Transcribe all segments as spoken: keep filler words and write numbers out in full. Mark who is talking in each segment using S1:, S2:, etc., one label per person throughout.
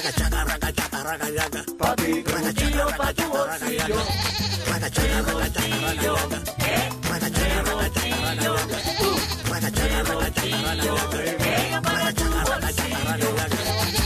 S1: raca, chaca, raca, chaca, raca, chaca.
S2: Pa' ti, rebustillo, pa' tu bolsillo.
S1: Raca, chaca, raca, chaca, raca, chaca. Raca, chaca, raca, chaca, raca, chaca. Raca, chaca, raca, chaca, raca, chaca. Raca, chaca, raca, chaca, raca, chaca.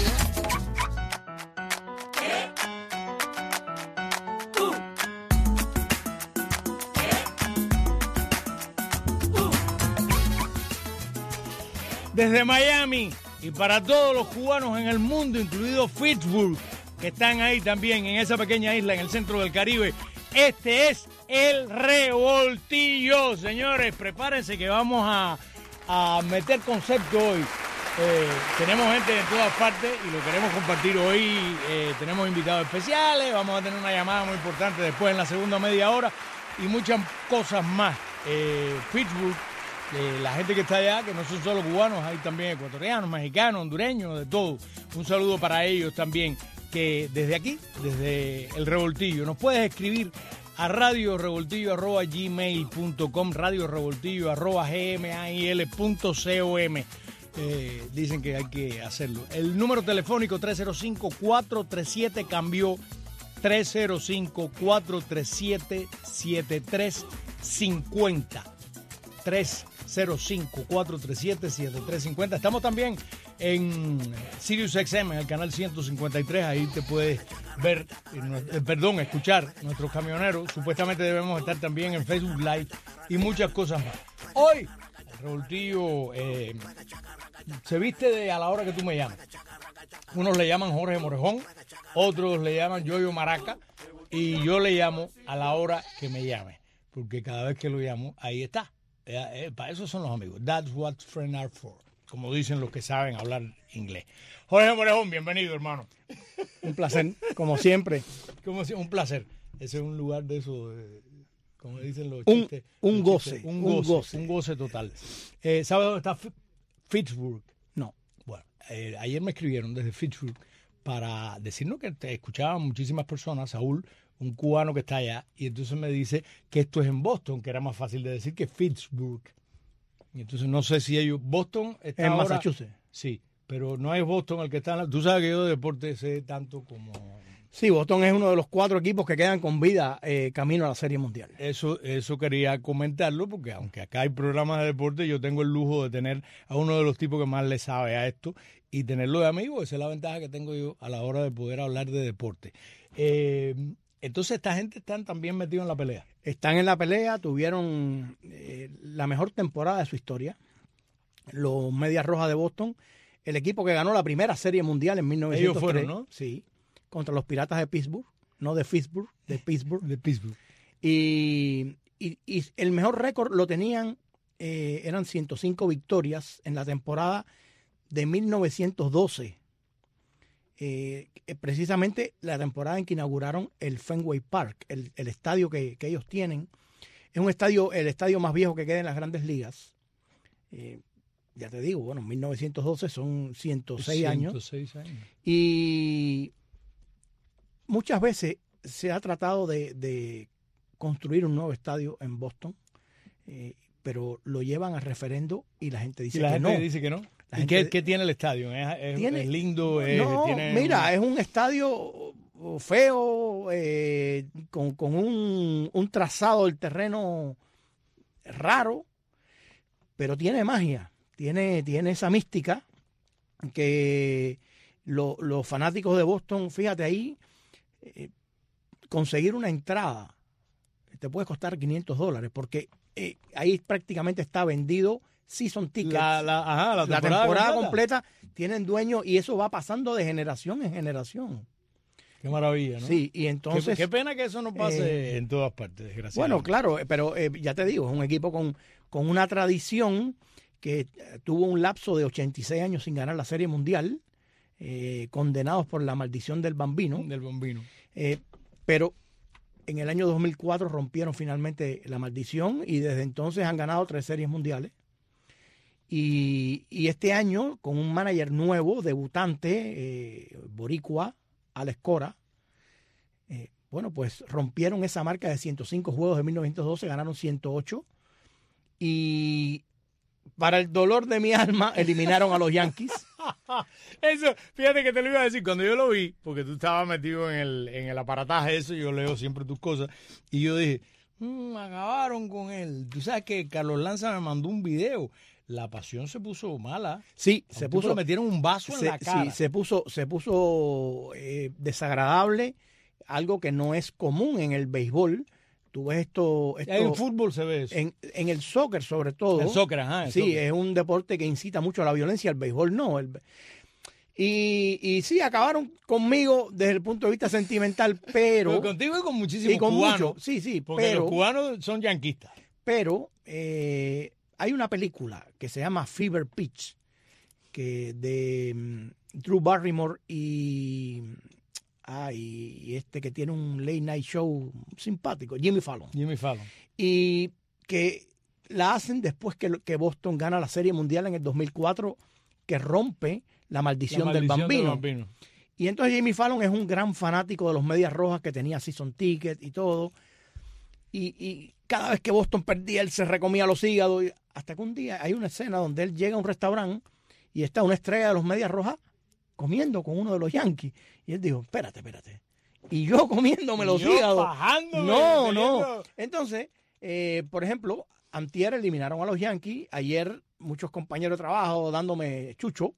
S3: Desde Miami y para todos los cubanos en el mundo, incluido Pittsburgh, que están ahí también en esa pequeña isla en el centro del Caribe, este es el Revoltillo, señores. Prepárense que vamos a, a meter concepto hoy. Eh, tenemos gente de todas partes y lo queremos compartir hoy. Eh, tenemos invitados especiales, vamos a tener una llamada muy importante después en la segunda media hora y muchas cosas más. Eh, Pittsburgh. Eh, la gente que está allá, que no son solo cubanos, hay también ecuatorianos, mexicanos, hondureños, de todo. Un saludo para ellos también, que desde aquí, desde el Revoltillo, nos puedes escribir a radio revoltillo arroba gmail punto com, radio revoltillo arroba gmail punto com. Eh, dicen que hay que hacerlo. El número telefónico tres cero cinco, cuatro tres siete cambió, tres cero cinco, cuatro tres siete, siete tres cinco cero. tres cero cinco, cuatro tres siete, siete tres cinco cero. Estamos también en Sirius X M, en el canal ciento cincuenta y tres. Ahí te puedes ver, eh, perdón, escuchar nuestros camioneros. Supuestamente debemos estar también en Facebook Live y muchas cosas más. Hoy, el Revoltillo eh, se viste de a la hora que tú me llamas. Unos le llaman Jorge Morejón, otros le llaman Yoyo Maraca y yo le llamo a la hora que me llame, porque cada vez que lo llamo, ahí está. Eh, eh, para eso son los amigos. That's what friends are for. Como dicen los que saben hablar inglés. Jorge Morejón, bienvenido, hermano.
S4: Un placer, como siempre.
S3: Como si, un placer. Ese es un lugar de eso, de, como dicen los
S4: un,
S3: chistes.
S4: Un
S3: los
S4: goce.
S3: Chistes, un, goce un goce. Un goce total. Eh, ¿Sabes dónde está F- Pittsburgh?
S4: No.
S3: Bueno, eh, ayer me escribieron desde Pittsburgh para decirnos que te escuchaban muchísimas personas, Saúl, un cubano que está allá, y entonces me dice que esto es en Boston, que era más fácil de decir que Pittsburgh. Y entonces no sé si ellos... Boston está
S4: en
S3: ahora,
S4: Massachusetts.
S3: Sí, pero no es Boston el que está... Tú sabes que yo de deporte sé tanto como...
S4: Sí, Boston es uno de los cuatro equipos que quedan con vida eh, camino a la Serie Mundial.
S3: Eso, eso quería comentarlo, porque aunque acá hay programas de deporte, yo tengo el lujo de tener a uno de los tipos que más le sabe a esto y tenerlo de amigo. Esa es la ventaja que tengo yo a la hora de poder hablar de deporte. Eh... Entonces esta gente están también metidos en la pelea.
S4: Están en la pelea, tuvieron eh, la mejor temporada de su historia. Los Medias Rojas de Boston, el equipo que ganó la primera Serie Mundial en mil novecientos tres.
S3: Ellos fueron, ¿no?
S4: Sí, contra los Piratas de Pittsburgh, no de Pittsburgh, de Pittsburgh.
S3: de Pittsburgh.
S4: Y, y, y el mejor récord lo tenían, eh, eran ciento cinco victorias en la temporada de mil novecientos doce. Eh, precisamente la temporada en que inauguraron el Fenway Park, el, el estadio que, que ellos tienen. Es un estadio, el estadio más viejo que queda en las Grandes Ligas. Eh, ya te digo, bueno, mil novecientos doce son ciento seis años.
S3: ciento seis años.
S4: Y muchas veces se ha tratado de, de construir un nuevo estadio en Boston, eh, pero lo llevan a referendo y la gente dice
S3: y la
S4: que
S3: gente
S4: no.
S3: dice que no.
S4: La
S3: ¿Y qué,
S4: gente,
S3: qué tiene el estadio? ¿Es, es,
S4: tiene,
S3: es lindo? Es,
S4: no,
S3: tiene
S4: mira,
S3: un...
S4: es un estadio feo, eh, con, con un, un trazado del terreno raro, pero tiene magia, tiene, tiene esa mística que lo, los fanáticos de Boston, fíjate ahí, eh, conseguir una entrada te puede costar quinientos dólares, porque eh, ahí prácticamente está vendido season tickets.
S3: La, la, ajá, la temporada,
S4: la temporada
S3: completa.
S4: completa tienen dueño y eso va pasando de generación en generación.
S3: Qué maravilla, ¿no?
S4: Sí, y entonces...
S3: Qué, qué pena que eso no pase
S4: eh,
S3: en todas partes, desgraciadamente.
S4: Bueno, claro, pero eh, ya te digo, es un equipo con, con una tradición que tuvo un lapso de ochenta y seis años sin ganar la Serie Mundial, eh, condenados por la maldición del Bambino.
S3: Del Bambino.
S4: Eh, pero en el año dos mil cuatro rompieron finalmente la maldición y desde entonces han ganado tres Series Mundiales. Y, y este año, con un manager nuevo, debutante, eh, boricua, Alex Cora, eh, bueno, pues rompieron esa marca de ciento cinco juegos de mil novecientos doce, ganaron ciento ocho. Y para el dolor de mi alma, eliminaron a los Yankees.
S3: Eso, fíjate que te lo iba a decir cuando yo lo vi, porque tú estabas metido en el, en el aparataje eso, yo leo siempre tus cosas, y yo dije, mmm, acabaron con él. Tú sabes que Carlos Lanza me mandó un video. La pasión se puso mala.
S4: Sí,
S3: A
S4: se
S3: un tipo
S4: puso.
S3: le metieron un vaso en
S4: se,
S3: la cara.
S4: Sí, se puso, se puso eh, desagradable, algo que no es común en el béisbol. Tú ves esto, esto
S3: En fútbol se ve eso.
S4: en, en el soccer sobre todo.
S3: El soccer, ajá. el
S4: Sí,
S3: soccer.
S4: es un deporte que incita mucho a la violencia, el béisbol no. El, y, y sí, acabaron conmigo desde el punto de vista sentimental, pero...
S3: Pero contigo y con muchísimos
S4: y con
S3: cubanos.
S4: mucho, sí, sí,
S3: Porque
S4: pero,
S3: los cubanos son yanquistas.
S4: pero eh, hay una película que se llama Fever Pitch, que de mm, Drew Barrymore y, ah, y, y este que tiene un late night show simpático, Jimmy Fallon.
S3: Jimmy Fallon.
S4: Y que la hacen después que, que Boston gana la Serie Mundial en el dos mil cuatro, que rompe la maldición,
S3: La
S4: del,
S3: maldición
S4: bambino.
S3: del bambino.
S4: Y entonces Jimmy Fallon es un gran fanático de los Medias Rojas, que tenía season ticket y todo. Y, y cada vez que Boston perdía, él se recomía los hígados. Y hasta que un día hay una escena donde él llega a un restaurante y está una estrella de los Medias Rojas comiendo con uno de los Yankees. Y él dijo, espérate, espérate. Y yo comiéndome los
S3: Yo
S4: hígados.
S3: fajándome,
S4: No, no.
S3: teniendo-
S4: Entonces, eh, por ejemplo, antier eliminaron a los Yankees. Ayer muchos compañeros de trabajo dándome chucho.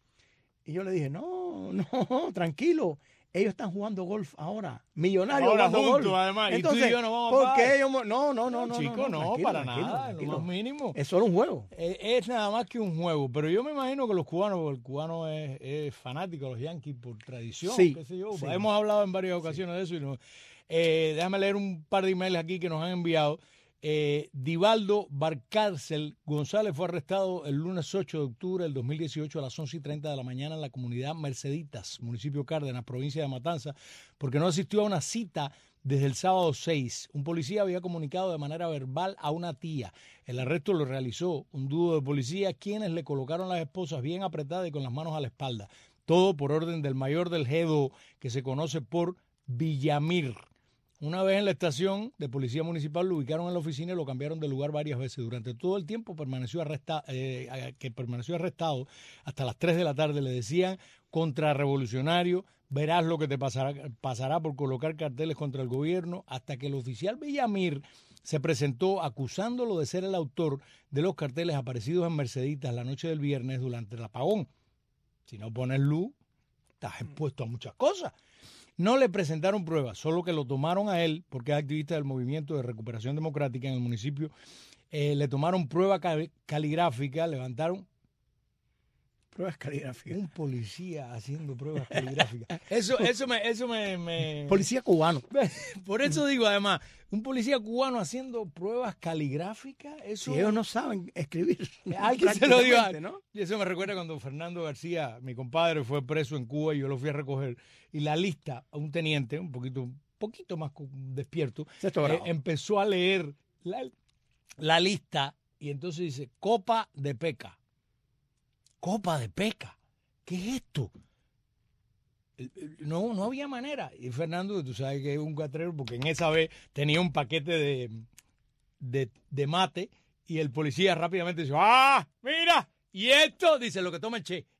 S4: Y yo le dije, no, no, tranquilo. Ellos están jugando golf ahora. Millonarios
S3: Ahora
S4: jugando
S3: juntos,
S4: golf.
S3: además, y tú y
S4: Entonces,
S3: yo no vamos a
S4: ¿por
S3: parar.
S4: qué ellos? mo- No, no, no, no.
S3: Chico, no,
S4: tranquilo,
S3: para
S4: tranquilo,
S3: nada,
S4: tranquilo.
S3: lo más mínimo.
S4: Es solo un juego.
S3: Es, es nada más que un juego, pero yo me imagino que los cubanos, porque el cubano es, es fanático de los Yankees por tradición,
S4: Sí,
S3: qué sé yo.
S4: sí.
S3: Hemos hablado en varias ocasiones de eso. Y no, eh, déjame leer un par de emails aquí que nos han enviado. Eh, Divaldo Barcárcel González fue arrestado el lunes ocho de octubre del dos mil dieciocho a las once y treinta de la mañana en la comunidad Merceditas, municipio Cárdenas, provincia de Matanzas, porque no asistió a una cita desde el sábado seis. Un policía había comunicado de manera verbal a una tía. El arresto lo realizó un dúo de policías, quienes le colocaron las esposas bien apretadas y con las manos a la espalda. Todo por orden del mayor del Gedo, que se conoce por Villamir. Una vez en la estación de policía municipal lo ubicaron en la oficina y lo cambiaron de lugar varias veces. Durante todo el tiempo permaneció arresta, eh, que permaneció arrestado hasta las tres de la tarde. Le decían contrarrevolucionario, verás lo que te pasará, pasará por colocar carteles contra el gobierno, hasta que el oficial Villamir se presentó acusándolo de ser el autor de los carteles aparecidos en Merceditas la noche del viernes durante el apagón. Si no pones luz, estás expuesto a muchas cosas. No le presentaron pruebas, solo que lo tomaron a él, porque es activista del Movimiento de Recuperación Democrática en el municipio. Eh, le tomaron prueba cal- caligráfica, levantaron
S4: Pruebas caligráficas.
S3: un policía haciendo pruebas caligráficas. Eso, eso me, eso me, me-
S4: Policía cubano.
S3: Por eso digo, además, un policía cubano haciendo pruebas caligráficas, eso.
S4: Si ellos no saben escribir.
S3: Hay que se lo digo.
S4: prácticamente, ¿no?
S3: Y eso me recuerda cuando Fernando García, mi compadre, fue preso en Cuba y yo lo fui a recoger. Y la lista, un teniente, un poquito, un poquito más co- despierto,
S4: Sexto
S3: eh,
S4: grado.
S3: empezó a leer la, la lista y entonces dice, copa de peca. Copa de peca. ¿Qué es esto? Eh, eh, No, no había manera. Y Fernando, tú sabes que es un catrero, porque en esa vez tenía un paquete de, de, de mate y el policía rápidamente dice, ¡ah, mira! Y esto, dice, lo que toma el Che.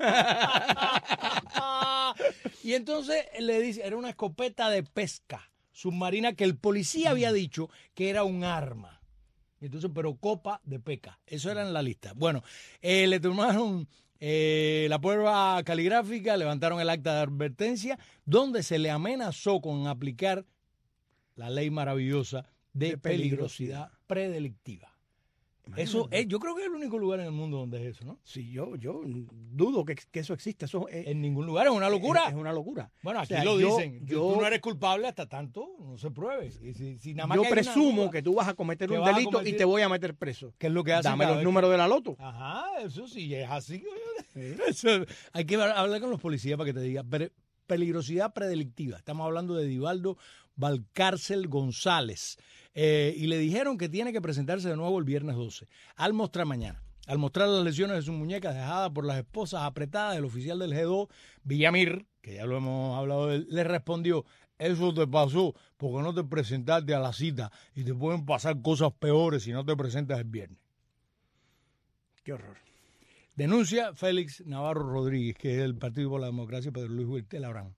S3: Y entonces le dice, era una escopeta de pesca submarina que el policía había dicho que era un arma. Entonces, pero copa de peca. Eso era en la lista. Bueno, eh, le tomaron eh, la prueba caligráfica, levantaron el acta de advertencia, donde se le amenazó con aplicar la ley maravillosa de,
S4: De
S3: peligrosidad,
S4: peligrosidad.
S3: predelictiva. Eso es, yo creo que es el único lugar en el mundo donde es eso, ¿no?
S4: Sí, yo, yo dudo que, que eso existe. Eso es,
S3: En ningún lugar, es una locura.
S4: es, es una locura.
S3: Bueno, aquí
S4: O sea,
S3: lo
S4: yo-
S3: dicen.
S4: yo-
S3: Tú no eres culpable hasta tanto, no se pruebe. Y si, si nada más
S4: Yo
S3: que hay una
S4: presumo
S3: duda,
S4: que tú vas a cometer
S3: que
S4: un
S3: vas a
S4: delito
S3: cometer-
S4: y te voy a meter preso.
S3: ¿qué es lo que hacen
S4: Dame
S3: cada
S4: los
S3: vez
S4: números de la loto.
S3: Ajá, eso sí, es así. Eso- hay que hablar con los policías para que te diga. Pre- peligrosidad predelictiva. Estamos hablando de Divaldo Valcárcel González. Eh, y le dijeron que tiene que presentarse de nuevo el viernes doce. Al mostrar mañana. Al mostrar las lesiones de sus muñecas dejadas por las esposas apretadas, el oficial del G dos, Villamir, que ya lo hemos hablado de él, le respondió, eso te pasó porque no te presentaste a la cita y te pueden pasar cosas peores si no te presentas el viernes.
S4: Qué horror.
S3: Denuncia Félix Navarro Rodríguez, que es del Partido por la Democracia, Pedro Luis Huerta Labrán,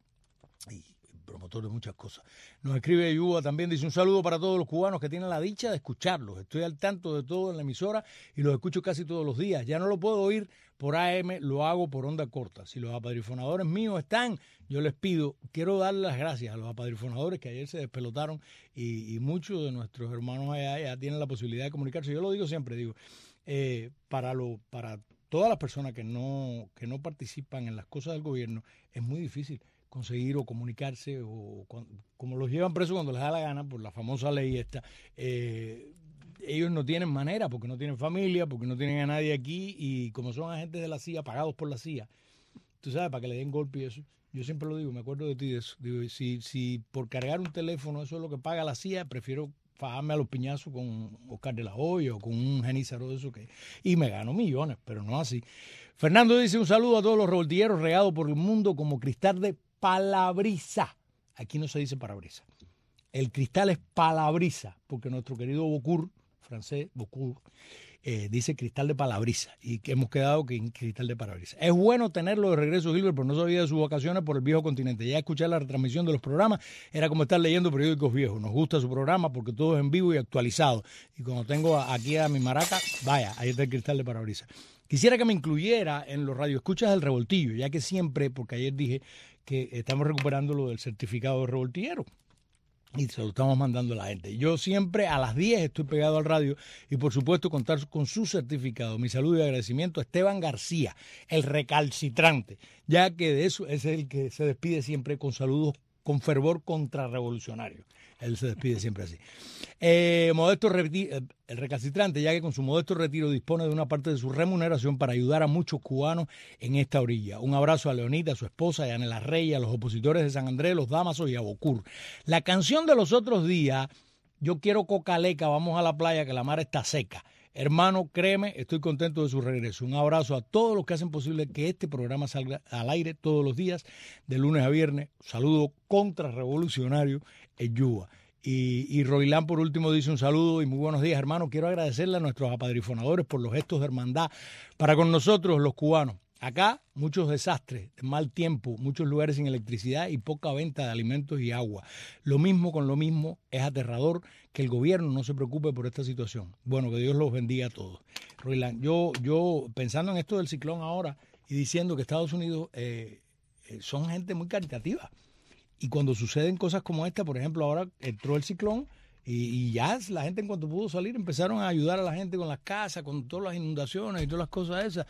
S3: y promotor de muchas cosas. Nos escribe Yuba también, dice un saludo para todos los cubanos que tienen la dicha de escucharlos. Estoy al tanto de todo en la emisora y los escucho casi todos los días. Ya no lo puedo oír por A M, lo hago por onda corta. Si los apadrifonadores míos están, yo les pido, quiero darle las gracias a los apadrifonadores que ayer se despelotaron y, y muchos de nuestros hermanos allá ya tienen la posibilidad de comunicarse. Yo lo digo siempre, digo, eh, para lo, para todas las personas que no, que no participan en las cosas del gobierno, es muy difícil conseguir o comunicarse, o como los llevan presos cuando les da la gana por la famosa ley esta. Eh, ellos no tienen manera, porque no tienen familia, porque no tienen a nadie aquí, y como son agentes de la C I A, pagados por la C I A, tú sabes, para que le den golpe y eso. Yo siempre lo digo, me acuerdo de ti de eso. Digo, si, si por cargar un teléfono eso es lo que paga la C I A, prefiero fajarme a los piñazos con Oscar de la Hoya o con un genízaro de eso, que y me gano millones, pero no así. Fernando dice un saludo a todos los revoltilleros regados por el mundo como cristal de palabrisa. Aquí no se dice palabrisa. El cristal es palabrisa, porque nuestro querido Bocur, francés, Bocur, eh, dice cristal de palabrisa, y que hemos quedado que en cristal de palabrisa. Es bueno tenerlo de regreso, Gilbert, pero no sabía de sus vacaciones por el viejo continente. Ya escuchar la retransmisión de los programas era como estar leyendo periódicos viejos. Nos gusta su programa porque todo es en vivo y actualizado. Y cuando tengo aquí a mi maraca, vaya, ahí está el cristal de palabrisa. Quisiera que me incluyera en los radioescuchas del Revoltillo, ya que siempre, porque ayer dije que estamos recuperando lo del certificado de revoltillero y se lo estamos mandando a la gente. Yo siempre a las diez estoy pegado al radio y por supuesto contar con su certificado. Mi saludo y agradecimiento a Esteban García, el recalcitrante, ya que de eso es el que se despide siempre con saludos con fervor contrarrevolucionario. Él se despide siempre así. Eh, modesto retiro, el recalcitrante, ya que con su modesto retiro dispone de una parte de su remuneración para ayudar a muchos cubanos en esta orilla. Un abrazo a Leonita, a su esposa, a Yanela Reyes, a los opositores de San Andrés, los Damasos y a Bocur. La canción de los otros días, Yo quiero cocaleca, vamos a la playa que la mar está seca. Hermano, créeme, estoy contento de su regreso. Un abrazo a todos los que hacen posible que este programa salga al aire todos los días, de lunes a viernes. Saludo contrarrevolucionario en Yuba. Y, y Roilán, por último, dice un saludo y muy buenos días, hermano. Quiero agradecerle a nuestros apadrifonadores por los gestos de hermandad para con nosotros, los cubanos. Acá, muchos desastres, mal tiempo, muchos lugares sin electricidad y poca venta de alimentos y agua. Lo mismo con lo mismo, es aterrador que el gobierno no se preocupe por esta situación. Bueno, que Dios los bendiga a todos. Roilán, yo, yo pensando en esto del ciclón ahora y diciendo que Estados Unidos eh, eh, son gente muy caritativa. Y cuando suceden cosas como esta, por ejemplo, ahora entró el ciclón y, y ya la gente en cuanto pudo salir empezaron a ayudar a la gente con las casas, con todas las inundaciones y todas las cosas esas.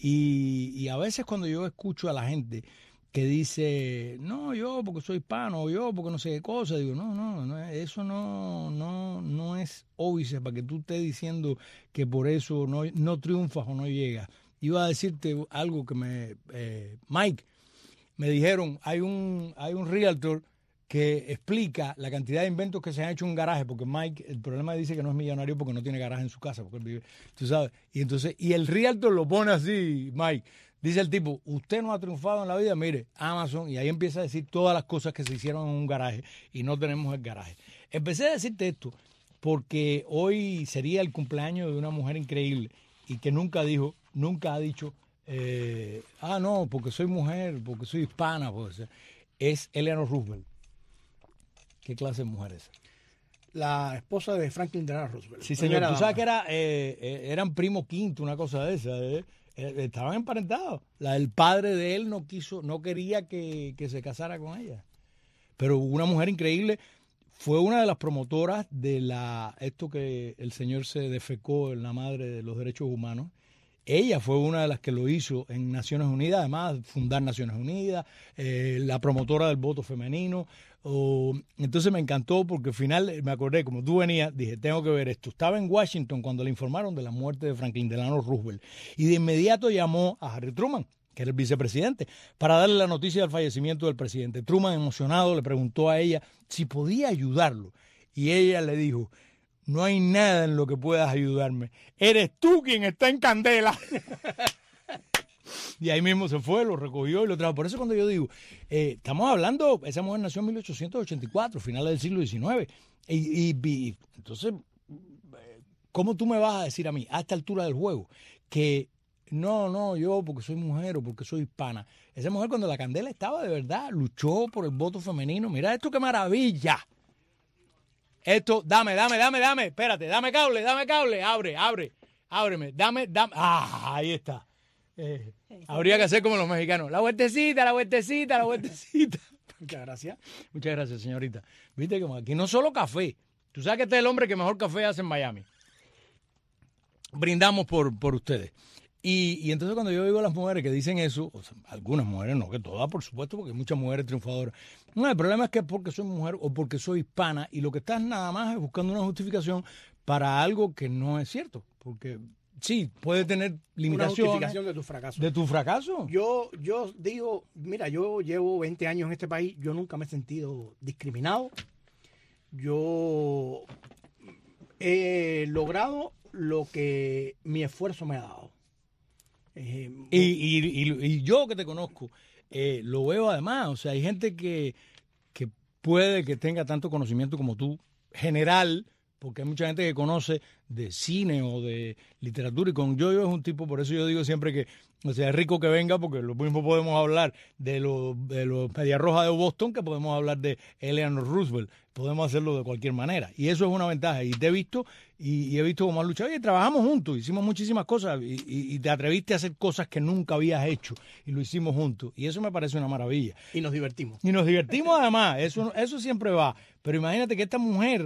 S3: Y, y a veces cuando yo escucho a la gente que dice, no, yo porque soy hispano, o yo porque no sé qué cosa, digo, no, no, no eso no, no, no es óbice para que tú estés diciendo que por eso no, no triunfas o no llegas. Iba a decirte algo que me... Eh, Mike, me dijeron, hay un hay un realtor que explica la cantidad de inventos que se han hecho en un garaje, porque Mike, el problema dice que no es millonario porque no tiene garaje en su casa, porque él vive, tú sabes, y entonces, y el realtor lo pone así, Mike, dice el tipo, usted no ha triunfado en la vida, mire, Amazon, y ahí empieza a decir todas las cosas que se hicieron en un garaje y no tenemos el garaje. Empecé a decirte esto porque hoy sería el cumpleaños de una mujer increíble y que nunca dijo, nunca ha dicho, Eh, ah, no, porque soy mujer, porque soy hispana, pues, es Eleanor Roosevelt. ¿Qué clase de mujer es?
S4: La esposa de Franklin Delano Roosevelt.
S3: Sí, señor. Tú sabes que era, eh, eh, eran primo quinto, una cosa de esa. Eh. Eh, estaban emparentados. La, el padre de él no quiso, no quería que, que se casara con ella. Pero una mujer increíble. Fue una de las promotoras de la esto que el señor se defecó en la madre de los derechos humanos. Ella fue una de las que lo hizo en Naciones Unidas, además fundar Naciones Unidas, eh, la promotora del voto femenino. Oh, entonces me encantó porque al final me acordé, como tú venías, dije, tengo que ver esto. Estaba en Washington cuando le informaron de la muerte de Franklin Delano Roosevelt y de inmediato llamó a Harry Truman, que era el vicepresidente, para darle la noticia del fallecimiento del presidente. Truman, emocionado, le preguntó a ella si podía ayudarlo y ella le dijo, no hay nada en lo que puedas ayudarme. Eres tú quien está en candela. Y ahí mismo se fue, lo recogió y lo trajo. Por eso cuando yo digo, eh, estamos hablando, esa mujer nació en mil ochocientos ochenta y cuatro, finales del siglo diecinueve. Y, y, y entonces, ¿cómo tú me vas a decir a mí, a esta altura del juego, que no, no, yo porque soy mujer o porque soy hispana. Esa mujer cuando la candela estaba de verdad, luchó por el voto femenino. Mira esto, qué maravilla. Esto, dame, dame, dame, dame, espérate, dame cable, dame cable, abre, abre, ábreme, dame, dame. Ah, ahí está. Eh, habría que hacer como los mexicanos. La vueltecita, la vueltecita, la vueltecita. Muchas gracias. Muchas gracias, señorita. Viste que aquí no solo café. Tú sabes que este es el hombre que mejor café hace en Miami. Brindamos por, por ustedes. Y, y entonces cuando yo digo a las mujeres que dicen eso, o sea, algunas mujeres, no que todas, por supuesto, porque hay muchas mujeres triunfadoras. No, el problema es que es porque soy mujer o porque soy hispana y lo que estás nada más es buscando una justificación para algo que no es cierto. Porque sí, puede tener limitaciones.
S4: Una justificación de tu fracaso.
S3: ¿De tu fracaso?
S4: Yo, yo digo, mira, yo llevo veinte años en este país, yo nunca me he sentido discriminado. Yo he logrado lo que mi esfuerzo me ha dado. Eh,
S3: y, y, y, y yo que te conozco, eh, lo veo además, o sea, hay gente que, que puede que tenga tanto conocimiento como tú, general, porque hay mucha gente que conoce de cine o de literatura, y con Yoyo es un tipo, por eso yo digo siempre que, o sea, es rico que venga, porque lo mismo podemos hablar de los de los Medias Rojas de Boston que podemos hablar de Eleanor Roosevelt, podemos hacerlo de cualquier manera, y eso es una ventaja, y te he visto, y, y he visto cómo has luchado, y trabajamos juntos, hicimos muchísimas cosas, y, y, y te atreviste a hacer cosas que nunca habías hecho, y lo hicimos juntos, y eso me parece una maravilla.
S4: Y nos divertimos.
S3: Y nos divertimos además, eso, eso siempre va, pero imagínate que esta mujer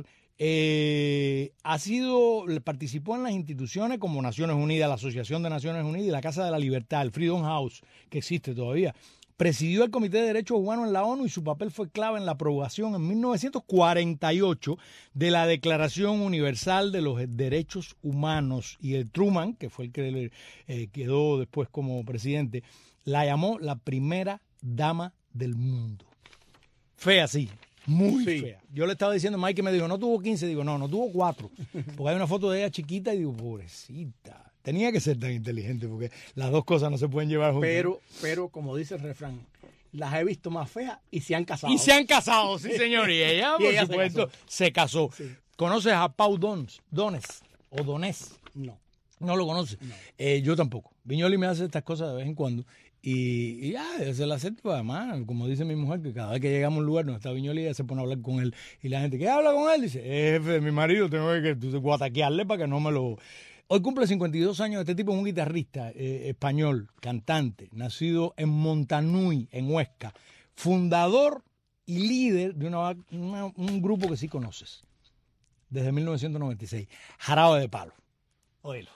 S3: Eh, ha sido, participó en las instituciones como Naciones Unidas, la Asociación de Naciones Unidas y la Casa de la Libertad, el Freedom House, que existe todavía. Presidió el Comité de Derechos Humanos en la ONU y su papel fue clave en la aprobación en mil novecientos cuarenta y ocho de la Declaración Universal de los Derechos Humanos. Y el Truman, que fue el que eh, quedó después como presidente, la llamó la primera dama del mundo. Fea, sí. Muy sí. fea. Yo le estaba diciendo a Mike que me dijo, no tuvo quince, digo, no, no tuvo cuatro. Porque hay una foto de ella chiquita y digo, pobrecita. Tenía que ser tan inteligente porque las dos cosas no se pueden llevar juntas.
S4: Pero, pero como dice el refrán, las he visto más feas y se han casado.
S3: Y se han casado, sí, señor. Y ella,
S4: y
S3: por
S4: ella
S3: supuesto, se casó. Se casó. Sí. ¿Conoces a Pau Dones? Dones o Donés?
S4: No.
S3: ¿No lo conoces?
S4: No.
S3: Eh, yo tampoco. Viñoli me hace estas cosas de vez en cuando. Y, y ya, se la acepto, además, como dice mi mujer, que cada vez que llegamos a un lugar donde está Viñoli, ella se pone a hablar con él. Y la gente, ¿qué habla con él? Dice, es jefe de mi marido, tengo que guataquearle para que no me lo... Hoy cumple cincuenta y dos años, este tipo es un guitarrista eh, español, cantante, nacido en Montanui, en Huesca, fundador y líder de una, una, un grupo que sí conoces, desde mil novecientos noventa y seis, Jarabe de Palo. Óyelo.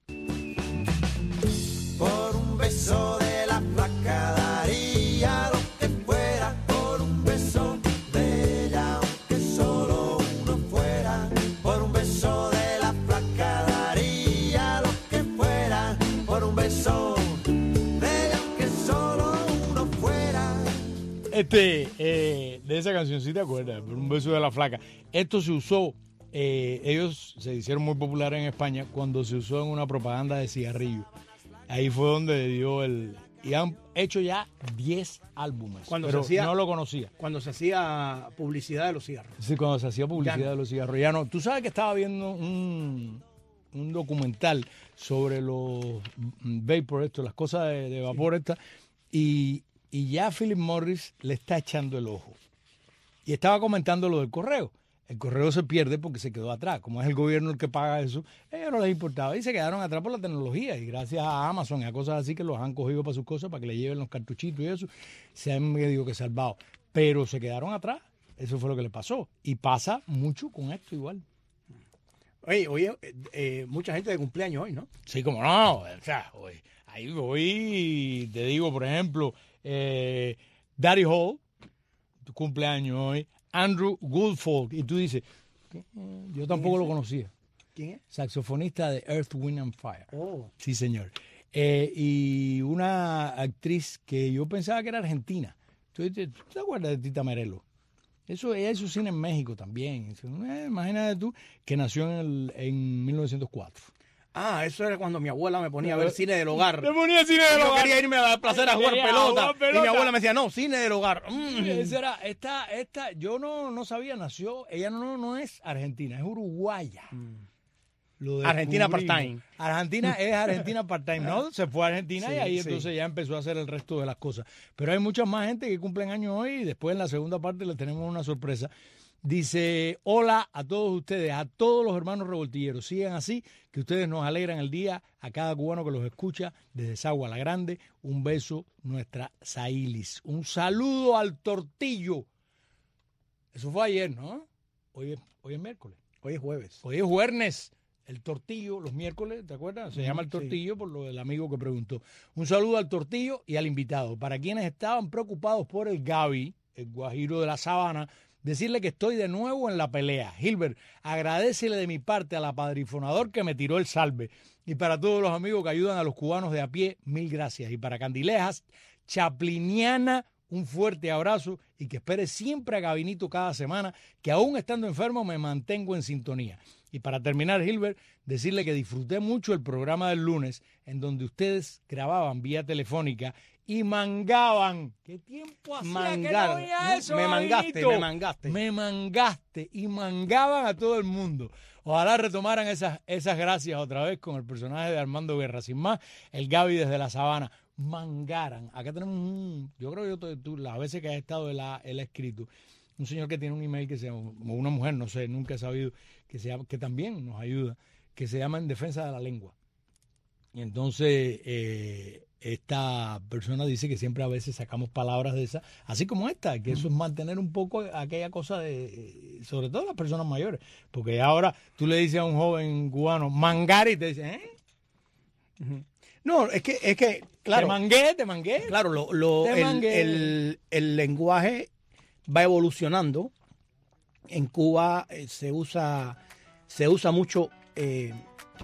S1: Por un beso de la flaca daría lo que fuera, por un beso de ella, aunque solo uno fuera, por un beso de la flaca daría lo que fuera, por un beso de ella, aunque solo uno fuera.
S3: Este, eh, de esa cancioncita, acuerdas, por un beso de la flaca. Esto se usó, eh, ellos se hicieron muy populares en España cuando se usó en una propaganda de cigarrillos. Ahí fue donde dio el... Y han hecho ya diez álbumes,
S4: cuando
S3: pero
S4: se hacía,
S3: no lo conocía.
S4: Cuando se hacía publicidad de los cigarros.
S3: Sí, cuando se hacía publicidad
S4: ya no.
S3: de los cigarros. Ya no. Tú sabes que estaba viendo un, un documental sobre los vapor, esto, las cosas de, de vapor, sí. estas, y, y ya Philip Morris le está echando el ojo. Y estaba comentando lo del correo. El correo se pierde porque se quedó atrás. Como es el gobierno el que paga eso, a ellos no les importaba. Y se quedaron atrás por la tecnología. Y gracias a Amazon y a cosas así que los han cogido para sus cosas, para que le lleven los cartuchitos y eso, se han medio que salvado. Pero se quedaron atrás. Eso fue lo que le pasó. Y pasa mucho con esto igual.
S4: Oye, oye eh, mucha gente de cumpleaños hoy, ¿no?
S3: Sí, como no. O sea, hoy, ahí hoy te digo, por ejemplo, eh, Daddy Hall, tu cumpleaños hoy. Andrew Woodfolk, y tú dices, yo tampoco lo conocía.
S4: ¿Quién es?
S3: Saxofonista de Earth, Wind and Fire.
S4: Oh.
S3: Sí, señor. Eh, y una actriz que yo pensaba que era argentina. ¿Tú te, tú te acuerdas de Tita Merelo? Eso, ella hizo cine en México también. Eh, imagínate tú que nació en, el, en mil novecientos cuatro.
S4: Ah, eso era cuando mi abuela me ponía a ver cine del hogar.
S3: Me ponía cine del
S4: yo
S3: hogar.
S4: Yo quería irme a placer a jugar pelota,
S3: jugar pelota.
S4: Y mi abuela me decía, no, cine del hogar.
S3: Mm. Esa era, esta, esta, yo no, no sabía, nació, ella no, no es argentina, es uruguaya. Mm. lo
S4: Argentina
S3: descubrimos.
S4: part-time.
S3: Argentina es Argentina part-time, ¿no? Se fue a Argentina
S4: Sí,
S3: y ahí
S4: sí.
S3: entonces ya empezó a hacer el resto de las cosas. Pero hay mucha más gente que cumplen años hoy y después en la segunda parte les tenemos una sorpresa. Dice, hola a todos ustedes, a todos los hermanos revoltilleros. Sigan así, que ustedes nos alegran el día, a cada cubano que los escucha, desde Sagua la Grande. Un beso, nuestra Sailis. Un saludo al Tortillo. Eso fue ayer, ¿no? Hoy es, hoy es miércoles.
S4: Hoy es jueves.
S3: Hoy es jueves. El Tortillo, los miércoles, ¿te acuerdas? Se llama el
S4: Sí.
S3: Tortillo por lo del amigo que preguntó. Un saludo al Tortillo y al invitado. Para quienes estaban preocupados por el Gaby, el guajiro de la sabana, decirle que estoy de nuevo en la pelea. Gilbert, agradécele de mi parte al apadrifonador que me tiró el salve. Y para todos los amigos que ayudan a los cubanos de a pie, mil gracias. Y para Candilejas, Chapliniana, un fuerte abrazo y que espere siempre a Gabinito cada semana, que aún estando enfermo me mantengo en sintonía. Y para terminar, Gilbert, decirle que disfruté mucho el programa del lunes en donde ustedes grababan vía telefónica y mangaban. ¿Qué tiempo hacía
S4: Mangar.
S3: que no oía eso,
S4: Me mangaste,
S3: Gabinito?
S4: me mangaste.
S3: Me mangaste y mangaban a todo el mundo. Ojalá retomaran esas, esas gracias otra vez con el personaje de Armando Guerra. Sin más, el Gaby desde la sabana. Mangaran. Acá tenemos un, yo creo que yo, tú, tú, las veces que has estado, él ha, él ha escrito. Un señor que tiene un email que se llama, o una mujer, no sé, nunca he sabido, que, se llama, que también nos ayuda, que se llama En Defensa de la Lengua. Y entonces eh, esta persona dice que siempre a veces sacamos palabras de esas, así como esta, que eso es mantener un poco aquella cosa de, sobre todo las personas mayores, porque ahora tú le dices a un joven cubano, mangar, y te dice, ¿eh?
S4: No, es que, es que, claro.
S3: Te mangué, te mangué.
S4: Claro, lo, lo-
S3: Te
S4: el,
S3: mangué.
S4: el- el lenguaje va evolucionando. En Cuba eh, se usa se usa mucho eh,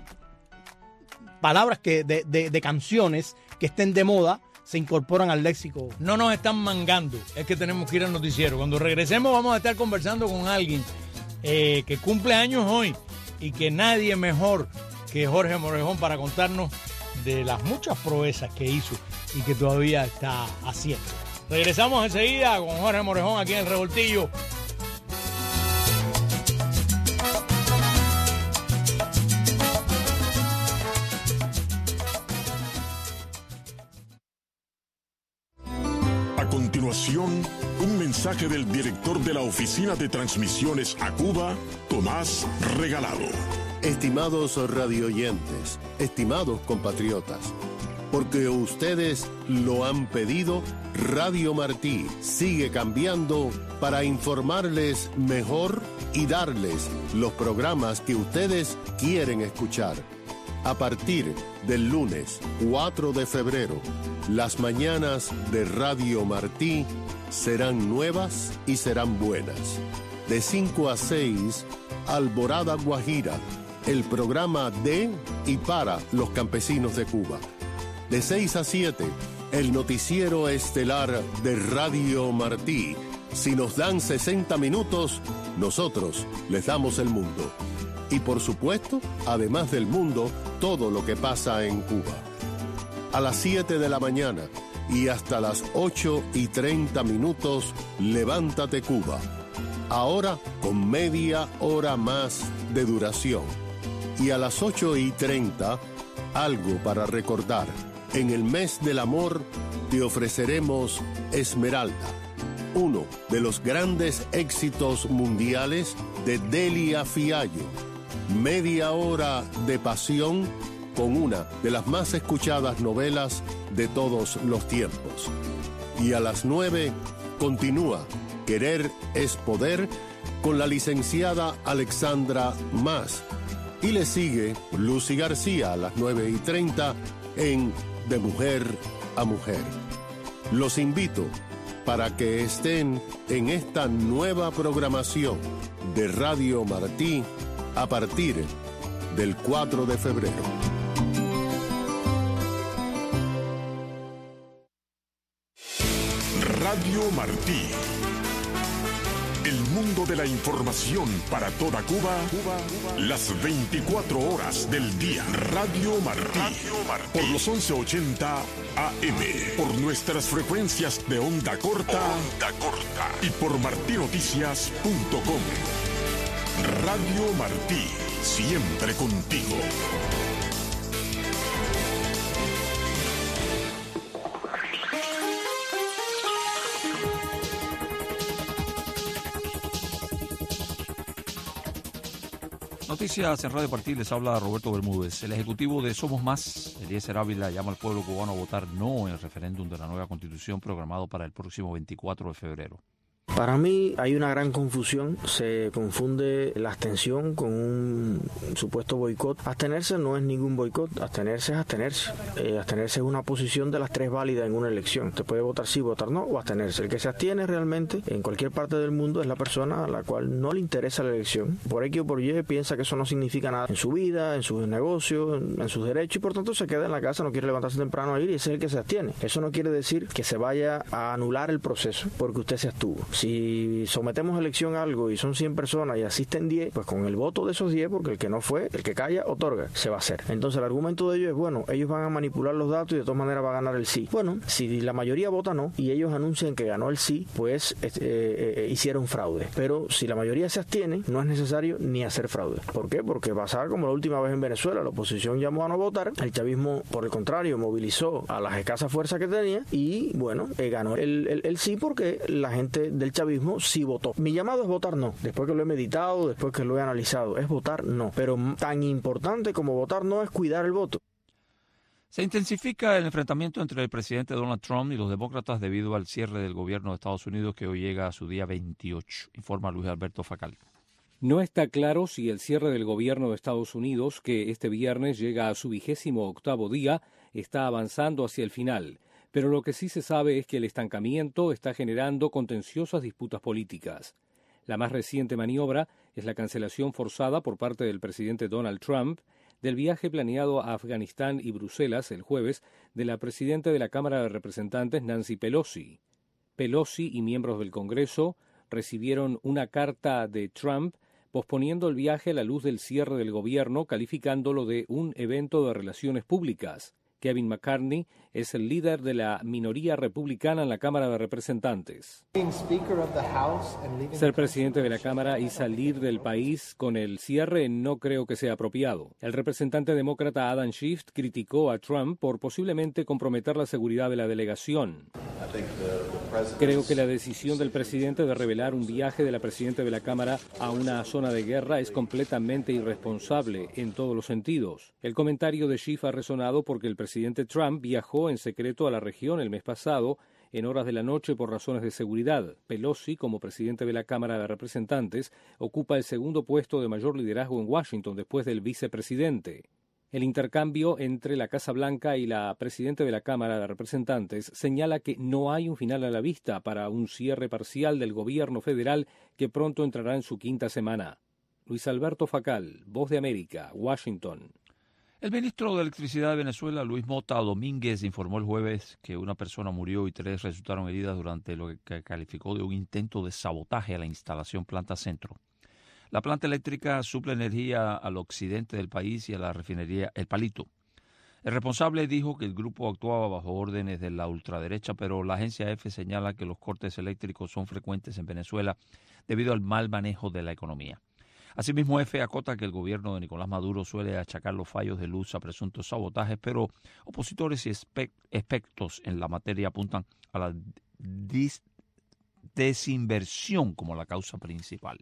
S4: palabras que de, de- de canciones que estén de moda se incorporan al léxico.
S3: No nos están mangando, es que tenemos que ir al noticiero. Cuando regresemos vamos a estar conversando con alguien eh, que cumple años hoy y que nadie mejor que Jorge Morejón para contarnos de las muchas proezas que hizo y que todavía está haciendo. Regresamos enseguida con Jorge Morejón aquí en El Revoltillo.
S5: A continuación, un mensaje del director de la Oficina de Transmisiones a Cuba, Tomás Regalado.
S6: Estimados radioyentes, estimados compatriotas, porque ustedes lo han pedido, Radio Martí sigue cambiando para informarles mejor y darles los programas que ustedes quieren escuchar. A partir del lunes cuatro de febrero, las mañanas de Radio Martí serán nuevas y serán buenas. De cinco a seis, Alborada Guajira, el programa de y para los campesinos de Cuba. De seis a siete, el noticiero estelar de Radio Martí. Si nos dan sesenta minutos, nosotros les damos el mundo. Y por supuesto, además del mundo, todo lo que pasa en Cuba. A las siete de la mañana y hasta las ocho y treinta minutos, Levántate Cuba. Ahora con media hora más de duración. Y a las ocho y treinta, algo para recordar. En el mes del amor te ofreceremos Esmeralda, uno de los grandes éxitos mundiales de Delia Fiallo. Media hora de pasión con una de las más escuchadas novelas de todos los tiempos. Y a las nueve continúa Querer es Poder con la licenciada Alexandra Mas. Y le sigue Lucy García a las nueve y treinta en De Mujer a Mujer. Los invito para que estén en esta nueva programación de Radio Martí a partir del cuatro de febrero.
S5: Radio Martí. El mundo de la información para toda Cuba, las veinticuatro horas del día. Radio Martí. Por los once ochenta A M. Por nuestras frecuencias de onda corta. Onda corta. Y por martinoticias punto com. Radio Martí. siempre contigo.
S7: Noticias en Radio Partí, les habla Roberto Bermúdez. El ejecutivo de Somos Más, Eliezer Ávila, llama al pueblo cubano a votar no en el referéndum de la nueva constitución programado para el próximo veinticuatro de febrero.
S8: Para mí hay una gran confusión, se confunde la abstención con un supuesto boicot. Abstenerse no es ningún boicot, abstenerse es abstenerse. Eh, abstenerse es una posición de las tres válidas en una elección. Te puede votar sí, votar no o abstenerse. El que se abstiene realmente en cualquier parte del mundo es la persona a la cual no le interesa la elección. Por X o por Y piensa que eso no significa nada en su vida, en sus negocios, en, en sus derechos y por tanto se queda en la casa, no quiere levantarse temprano a ir y ese es el que se abstiene. Eso no quiere decir que se vaya a anular el proceso porque usted se abstuvo. Si sometemos a elección algo y son cien personas y asisten diez, pues con el voto de esos diez, porque el que no fue, el que calla, otorga, se va a hacer. Entonces el argumento de ellos es, bueno, ellos van a manipular los datos y de todas maneras va a ganar el sí. Bueno, si la mayoría vota no y ellos anuncian que ganó el sí, pues eh, eh, hicieron fraude. Pero si la mayoría se abstiene, no es necesario ni hacer fraude. ¿Por qué? Porque pasaba como la última vez en Venezuela, la oposición llamó a no votar, el chavismo, por el contrario, movilizó a las escasas fuerzas que tenía y, bueno, eh, ganó el, el, el sí porque la gente del chavismo sí votó. Mi llamado es votar no. Después que lo he meditado, después que lo he analizado, es votar no. Pero tan importante como votar no es cuidar el voto.
S7: Se intensifica el enfrentamiento entre el presidente Donald Trump y los demócratas debido al cierre del gobierno de Estados Unidos que hoy llega a su día veintiocho, informa Luis Alberto Facal.
S9: No está claro si el cierre del gobierno de Estados Unidos, que este viernes llega a su vigésimo octavo día, está avanzando hacia el final. Pero lo que sí se sabe es que el estancamiento está generando contenciosas disputas políticas. La más reciente maniobra es la cancelación forzada por parte del presidente Donald Trump del viaje planeado a Afganistán y Bruselas el jueves de la presidenta de la Cámara de Representantes, Nancy Pelosi. Pelosi y miembros del Congreso recibieron una carta de Trump posponiendo el viaje a la luz del cierre del gobierno, calificándolo de un evento de relaciones públicas. Kevin McCarthy es el líder de la minoría republicana en la Cámara de Representantes. Ser presidente de la Cámara y salir del país con el cierre no creo que sea apropiado. El representante demócrata Adam Schiff criticó a Trump por posiblemente comprometer la seguridad de la delegación. Creo que la decisión del presidente de revelar un viaje de la presidenta de la Cámara a una zona de guerra es completamente irresponsable en todos los sentidos. El comentario de Schiff ha resonado porque el presidente Trump viajó en secreto a la región el mes pasado en horas de la noche por razones de seguridad. Pelosi, como presidente de la Cámara de Representantes, ocupa el segundo puesto de mayor liderazgo en Washington después del vicepresidente. El intercambio entre la Casa Blanca y la presidenta de la Cámara de Representantes señala que no hay un final a la vista para un cierre parcial del gobierno federal que pronto entrará en su quinta semana. Luis Alberto Facal, Voz de América, Washington.
S7: El ministro de Electricidad de Venezuela, Luis Mota Domínguez, informó el jueves que una persona murió y tres resultaron heridas durante lo que calificó de un intento de sabotaje a la instalación Planta Centro. La planta eléctrica suple energía al occidente del país y a la refinería El Palito. El responsable dijo que el grupo actuaba bajo órdenes de la ultraderecha, pero la agencia EFE señala que los cortes eléctricos son frecuentes en Venezuela debido al mal manejo de la economía. Asimismo, EFE acota que el gobierno de Nicolás Maduro suele achacar los fallos de luz a presuntos sabotajes, pero opositores y expertos en la materia apuntan a la dis- desinversión como la causa principal.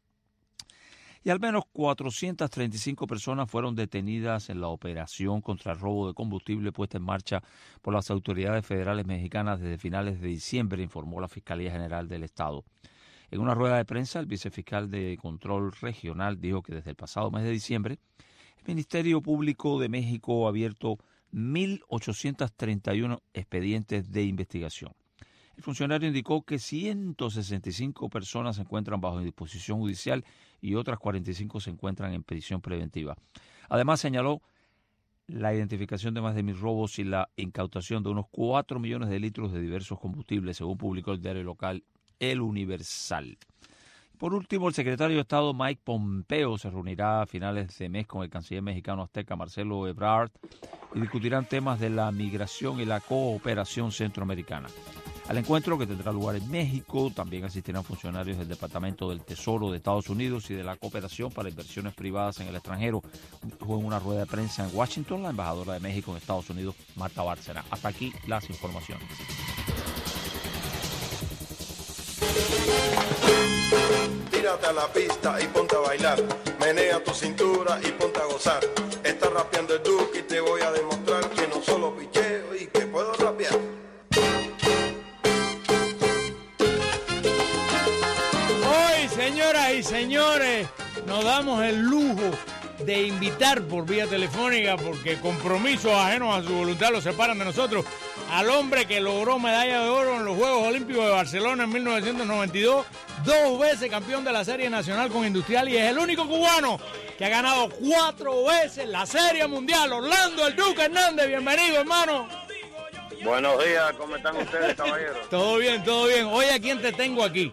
S7: Y al menos cuatrocientas treinta y cinco personas fueron detenidas en la operación contra el robo de combustible puesta en marcha por las autoridades federales mexicanas desde finales de diciembre, informó la Fiscalía General del Estado. En una rueda de prensa, el vicefiscal de Control Regional dijo que desde el pasado mes de diciembre, el Ministerio Público de México ha abierto mil ochocientos treinta y uno expedientes de investigación. El funcionario indicó que ciento sesenta y cinco personas se encuentran bajo disposición judicial y otras cuarenta y cinco se encuentran en prisión preventiva. Además, señaló la identificación de más de mil robos y la incautación de unos cuatro millones de litros de diversos combustibles, según publicó el diario local El Universal. Por último, el secretario de Estado Mike Pompeo se reunirá a finales de mes con el canciller mexicano azteca Marcelo Ebrard y discutirán temas de la migración y la cooperación centroamericana. Al encuentro, que tendrá lugar en México, también asistirán funcionarios del Departamento del Tesoro de Estados Unidos y de la Cooperación para Inversiones Privadas en el extranjero. Fue en una rueda de prensa en Washington la embajadora de México en Estados Unidos, Marta Bárcena. Hasta aquí las informaciones.
S10: Tírate a la pista y ponte a bailar. Menea tu cintura y ponte a gozar. Está rapeando el Duque y te voy a demostrar que no solo picheo y que puedo rapear.
S3: Hoy, señoras y señores, nos damos el lujo de invitar por vía telefónica, porque compromisos ajenos a su voluntad los separan de nosotros, al hombre que logró medalla de oro en los Juegos Olímpicos de Barcelona en mil novecientos noventa y dos, dos veces campeón de la Serie Nacional con Industrial y es el único cubano que ha ganado cuatro veces la Serie Mundial. Orlando el Duque Hernández, bienvenido, hermano.
S11: Buenos días, ¿cómo están ustedes, caballeros?
S3: Todo bien, todo bien. Oye, ¿a quién te tengo aquí?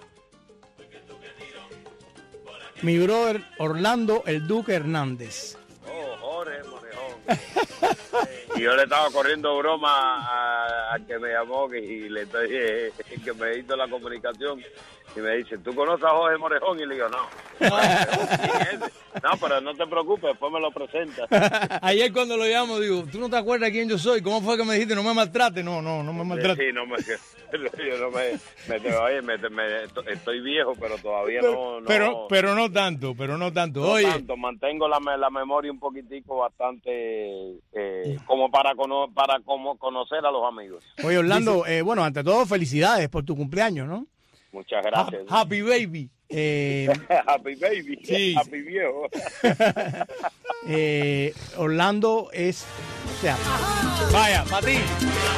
S4: Mi brother Orlando el Duque Hernández.
S11: Oh, Jorge Morejón. Y yo le estaba corriendo broma al que me llamó que, y le estoy, eh, que me hizo la comunicación y me dice, ¿tú conoces a Jorge Morejón? Y le digo, no. No, pero no te preocupes, después me lo presentas.
S3: Ayer cuando lo llamo, digo, ¿tú no te acuerdas de quién yo soy? ¿Cómo fue que me dijiste? No me maltrate. No, no, no me maltrate.
S11: Sí, no me... Yo no me... me oye, me, me, estoy viejo, pero todavía no... no
S3: pero, pero no tanto, pero no tanto.
S11: No
S3: oye.
S11: tanto, mantengo la, la memoria un poquitico bastante... Eh, como para, cono, para como conocer a los amigos.
S4: Oye, Orlando, eh, bueno, ante todo, felicidades por tu cumpleaños, ¿no?
S11: Muchas gracias.
S3: Ha, happy baby.
S4: Eh,
S11: happy baby.
S3: Sí.
S11: Happy viejo.
S4: eh, Orlando es... O sea...
S3: Vaya, para ti.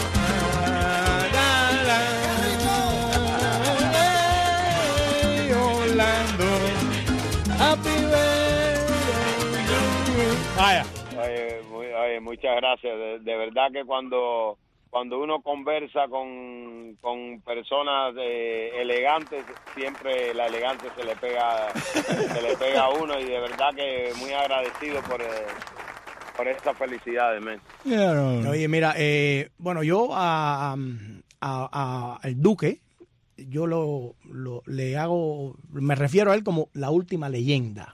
S3: Orlando. Happy baby. Vaya.
S11: Oye, muy, oye, muchas gracias. De, de verdad que cuando... Cuando uno conversa con, con personas eh, elegantes, siempre la elegancia se le pega se le pega a uno y de verdad que muy agradecido por, eh, por estas felicidades, men.
S4: Yeah. Oye, mira, eh, bueno, yo a, a, a, al Duque, yo lo, lo le hago, me refiero a él como la última leyenda,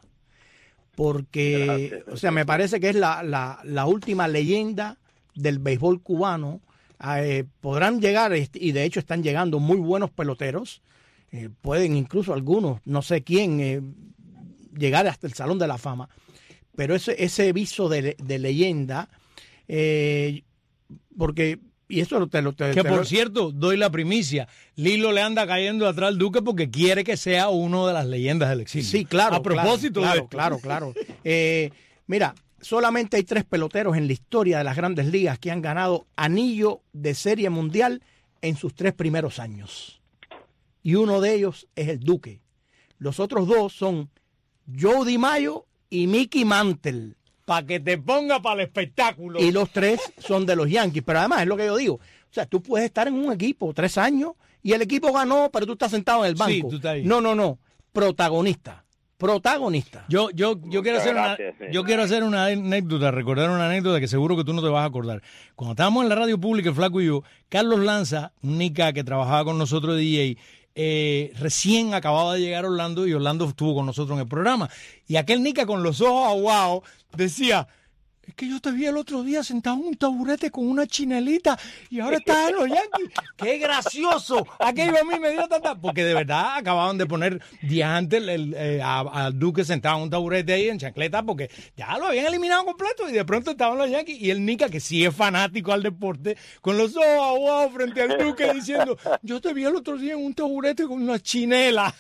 S4: porque, gracias, o sea, me parece que es la, la, la última leyenda del béisbol cubano. Eh, podrán llegar, y de hecho están llegando muy buenos peloteros, eh, pueden incluso algunos, no sé quién, eh, llegar hasta el Salón de la Fama, pero ese, ese viso de, de leyenda, eh, porque, y eso te lo... Te,
S3: que
S4: te
S3: por
S4: lo...
S3: cierto, doy la primicia, Lilo le anda cayendo atrás al Duque porque quiere que sea uno de las leyendas del exilio.
S4: Sí, claro.
S3: A propósito
S4: claro,
S3: de esto.
S4: Claro, claro, claro. eh, mira... Solamente hay tres peloteros en la historia de las Grandes Ligas que han ganado anillo de Serie Mundial en sus tres primeros años. Y uno de ellos es el Duque. Los otros dos son Joe DiMaggio y Mickey Mantle.
S3: Para que te ponga para el espectáculo.
S4: Y los tres son de los Yankees. Pero además es lo que yo digo. O sea, tú puedes estar en un equipo tres años y el equipo ganó, pero tú estás sentado en el banco.
S3: Sí, tú estás ahí.
S4: No, no, no. Protagonista. Protagonista.
S3: Yo, yo, yo quiero hacer una, yo quiero hacer una anécdota, recordar una anécdota que seguro que tú no te vas a acordar. Cuando estábamos en la radio pública, el Flaco y yo, Carlos Lanza, un Nica que trabajaba con nosotros de D J, eh, recién acababa de llegar a Orlando y Orlando estuvo con nosotros en el programa. Y aquel Nica con los ojos aguados decía, es que yo te vi el otro día sentado en un taburete con una chinelita y ahora estás en los Yankees. ¡Qué gracioso! Aquello a mí me dio tanta... Porque de verdad acababan de poner días antes el, el, eh, a, a Duque sentado en un taburete ahí en chancleta porque ya lo habían eliminado completo y de pronto estaban los Yankees. Y el Nica, que sí es fanático al deporte, con los ojos aguados frente al Duque diciendo, yo te vi el otro día en un taburete con una chinela.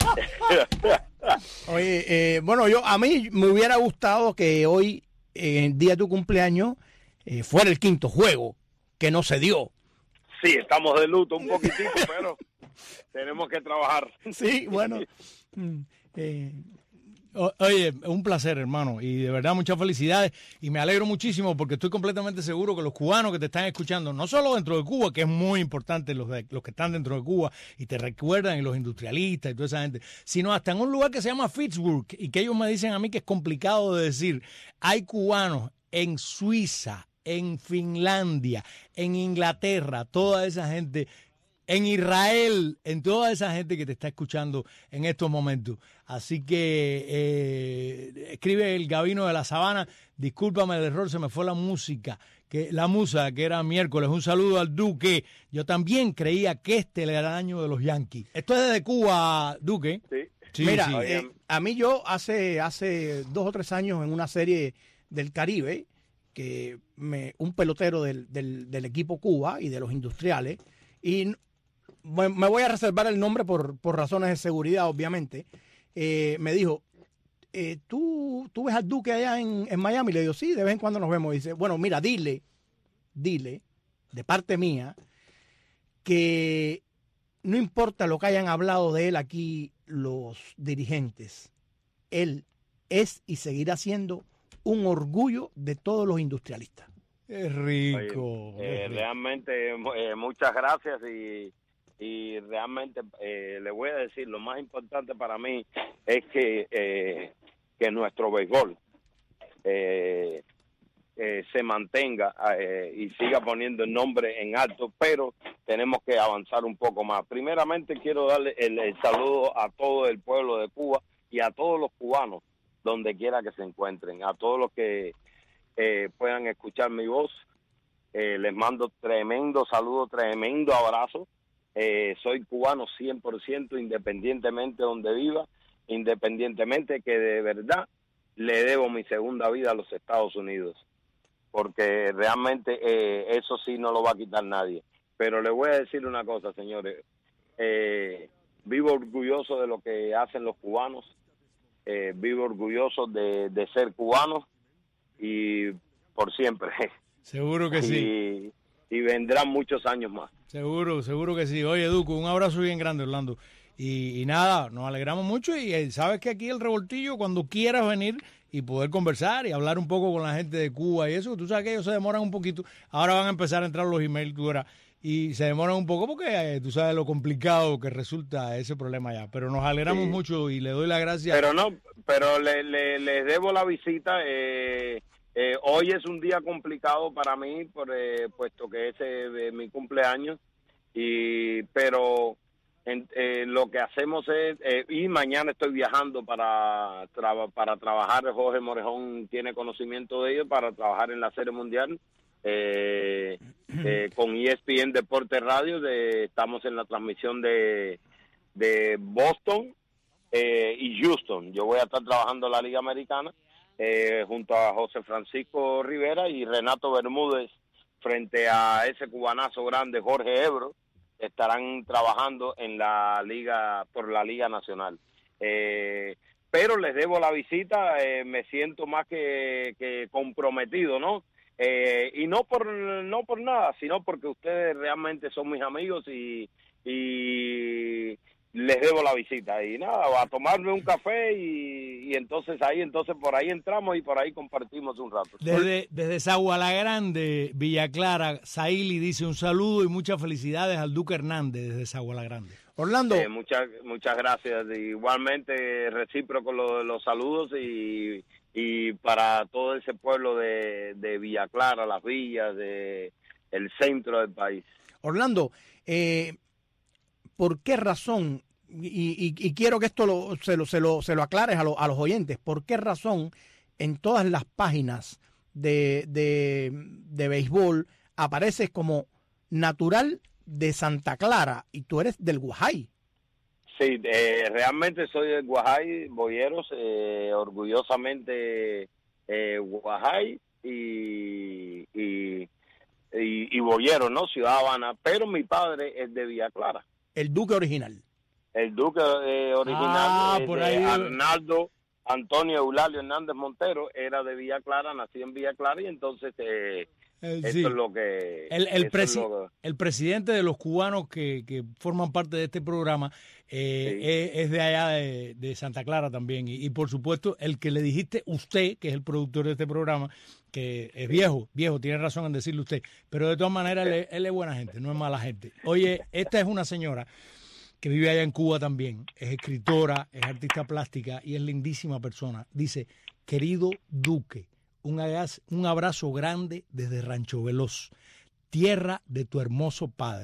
S4: Oye, eh, bueno, yo a mí me hubiera gustado que hoy... el día de tu cumpleaños eh, fuera el quinto juego que no se dio.
S11: Sí, estamos de luto un poquitito, pero tenemos que trabajar.
S4: Sí, bueno.
S3: eh, o, oye, un placer, hermano, y de verdad muchas felicidades y me alegro muchísimo porque estoy completamente seguro que los cubanos que te están escuchando, no solo dentro de Cuba, que es muy importante los, de, los que están dentro de Cuba y te recuerdan, y los industrialistas y toda esa gente, sino hasta en un lugar que se llama Pittsburgh y que ellos me dicen a mí que es complicado de decir. Hay cubanos en Suiza, en Finlandia, en Inglaterra, toda esa gente en Israel, en toda esa gente que te está escuchando en estos momentos. Así que eh, escribe el Gabino de la Sabana, discúlpame el error, se me fue la música, que la musa, que era miércoles. Un saludo al Duque. Yo también creía que este era el año de los Yankees. Esto es desde Cuba, Duque.
S11: Sí.
S3: Sí,
S4: Mira,
S3: sí.
S4: eh, a mí yo hace, hace dos o tres años en una serie del Caribe, que me, un pelotero del, del, del equipo Cuba y de los industriales, y me, me voy a reservar el nombre por, por razones de seguridad, obviamente, eh, me dijo, eh, ¿tú, ¿tú ves al Duque allá en, en Miami? Le digo, sí, de vez en cuando nos vemos. Y dice, bueno, mira, dile, dile, de parte mía, que no importa lo que hayan hablado de él aquí los dirigentes, él es y seguirá siendo un orgullo de todos los industrialistas.
S3: Es rico.
S11: Oye, eh, realmente, eh, muchas gracias y, y realmente eh, le voy a decir, lo más importante para mí es que, eh, que nuestro béisbol eh, eh, se mantenga eh, y siga poniendo el nombre en alto, pero tenemos que avanzar un poco más. Primeramente quiero darle el, el saludo a todo el pueblo de Cuba y a todos los cubanos, donde quiera que se encuentren, a todos los que eh, puedan escuchar mi voz. Eh, les mando tremendo saludo, tremendo abrazo. Eh, soy cubano cien por ciento, independientemente de donde viva, independientemente que de verdad le debo mi segunda vida a los Estados Unidos, porque realmente eh, eso sí no lo va a quitar nadie. Pero le voy a decir una cosa, señores, eh, vivo orgulloso de lo que hacen los cubanos, eh, vivo orgulloso de, de ser cubano y por siempre.
S3: Seguro que sí.
S11: Y, y vendrán muchos años más.
S3: Seguro, seguro que sí. Oye, Duco, un abrazo bien grande, Orlando. Y, y nada, nos alegramos mucho y eh, sabes que aquí el Revoltillo, cuando quieras venir y poder conversar y hablar un poco con la gente de Cuba y eso, tú sabes que ellos se demoran un poquito. Ahora van a empezar a entrar los emails, tú verás, y se demoran un poco porque eh, tú sabes lo complicado que resulta ese problema allá. Pero nos alegramos
S11: Sí.
S3: mucho y le doy las gracias.
S11: Pero no, pero le, le, les debo la visita. Eh, eh, hoy es un día complicado para mí, por, eh, puesto que es eh, mi cumpleaños, y pero en, eh, lo que hacemos es, eh, y mañana estoy viajando para, tra para trabajar, Jorge Morejón tiene conocimiento de ello, para trabajar en la Serie Mundial. Eh, eh, con E S P N Deporte Radio, de, estamos en la transmisión de, de Boston eh, y Houston. Yo voy a estar trabajando en la Liga Americana eh, junto a José Francisco Rivera y Renato Bermúdez, frente a ese cubanazo grande Jorge Ebro. Estarán trabajando en la liga, por la Liga Nacional. Eh, pero les debo la visita, eh, me siento más que, que comprometido, ¿no? Eh, y no por no por nada, sino porque ustedes realmente son mis amigos y, y les debo la visita. Y nada, a tomarme un café y, y entonces ahí, entonces por ahí entramos y por ahí compartimos un rato.
S3: Desde, desde Sagua la Grande, Villa Clara, Saili dice un saludo y muchas felicidades al Duque Hernández desde Sagua la Grande.
S4: Orlando.
S11: Eh, muchas muchas gracias. Igualmente recíproco los, los saludos y, y para todo ese pueblo de, de Villa Clara, las villas, de el centro del país.
S4: Orlando, eh, ¿por qué razón? Y, y, y quiero que esto lo, se, lo, se, lo, se lo aclares a, lo, a los oyentes. ¿Por qué razón en todas las páginas de, de, de béisbol apareces como natural de Santa Clara y tú eres del Guajay?
S11: Sí, eh, realmente soy del Guajay, Boyeros, eh, orgullosamente eh, Guajay y, y, y, y Boyeros, ¿no? Ciudad Habana, pero mi padre es de Villa Clara.
S4: El Duque original.
S11: El Duque eh, original,
S3: Ah,
S11: eh,
S3: por
S11: de
S3: ahí.
S11: Arnaldo Antonio Eulalio Hernández Montero, era de Villa Clara, nací en Villa Clara y entonces eh,
S3: Eh,
S11: esto
S3: sí.
S11: es lo que...
S3: El, el,
S11: eso es
S3: presi-
S11: lo que-
S3: el presidente de los cubanos que, que forman parte de este programa eh,
S11: Sí.
S3: es, es de allá de, de Santa Clara también. Y, y por supuesto, el que le dijiste usted, que es el productor de este programa, que es viejo, viejo, tiene razón en decirle usted, pero de todas maneras él, es- él es buena gente, no es mala gente. Oye, esta es una señora que vive allá en Cuba también, es escritora, es artista plástica y es lindísima persona. Dice, querido Duque, un abrazo, un abrazo grande desde Rancho Veloz, tierra de tu hermoso padre.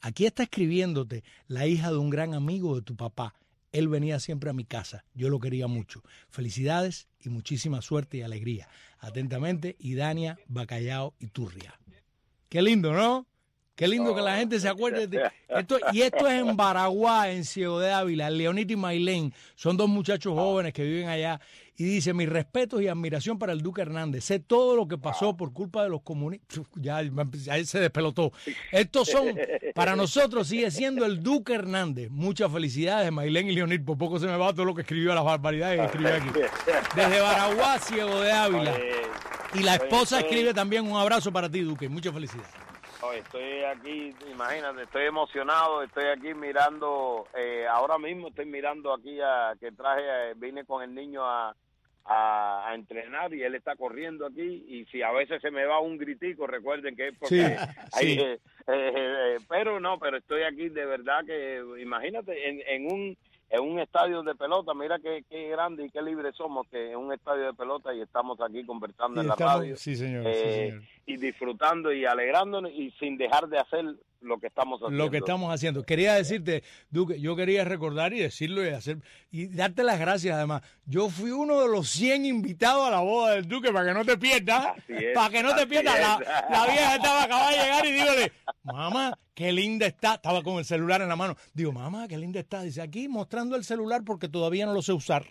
S4: Aquí está escribiéndote la hija de un gran amigo de tu papá. Él venía siempre a mi casa. Yo lo quería mucho. Felicidades y muchísima suerte y alegría. Atentamente, Idania Bacallao Iturria. Qué lindo, ¿no? Qué lindo que la gente se acuerde de esto. Y esto es en Baraguá, en Ciego de Ávila. Leonita y Mailén son dos muchachos jóvenes que viven allá. Y dice, mis respetos y admiración para el Duque Hernández. Sé todo lo que pasó por culpa de los comunistas. Ya, ya se despelotó. Estos son, para nosotros sigue siendo el Duque Hernández. Muchas felicidades, Mailén y Leonid. Por poco se me va todo lo que escribió, las barbaridades que escribió aquí. Desde Baraguá, Ciego de Ávila. Y la esposa escribe también un abrazo para ti, Duque. Muchas felicidades.
S11: Estoy aquí, imagínate, estoy emocionado, estoy aquí mirando, eh, ahora mismo estoy mirando aquí a, que traje, eh, vine con el niño a, a, a entrenar y él está corriendo aquí y si a veces se me va un gritico, recuerden que es porque
S4: Sí,
S11: hay,
S4: sí.
S11: eh, eh, eh, pero no, pero estoy aquí de verdad que, imagínate, en, en un en un estadio de pelota, mira qué, qué grande y qué libre somos, que en un estadio de pelota y estamos aquí conversando
S4: Sí,
S11: en la
S4: estamos-
S11: radio.
S4: sí, señor,
S11: eh,
S4: sí, señor.
S11: Y disfrutando y alegrándonos y sin dejar de hacer lo que estamos haciendo.
S4: Lo que estamos haciendo. Quería decirte, Duque, yo quería recordar y decirlo y hacer y darte las gracias además. Yo fui uno de los cien invitados a la boda del Duque para que no te pierdas,
S11: Así es,
S4: para que no te
S11: así
S4: pierdas. La,
S11: es.
S4: la vieja estaba acabada de llegar y dígole, mamá, qué linda está. Estaba con el celular en la mano. Digo, mamá, qué linda está. Dice, aquí mostrando el celular porque todavía no lo sé usar.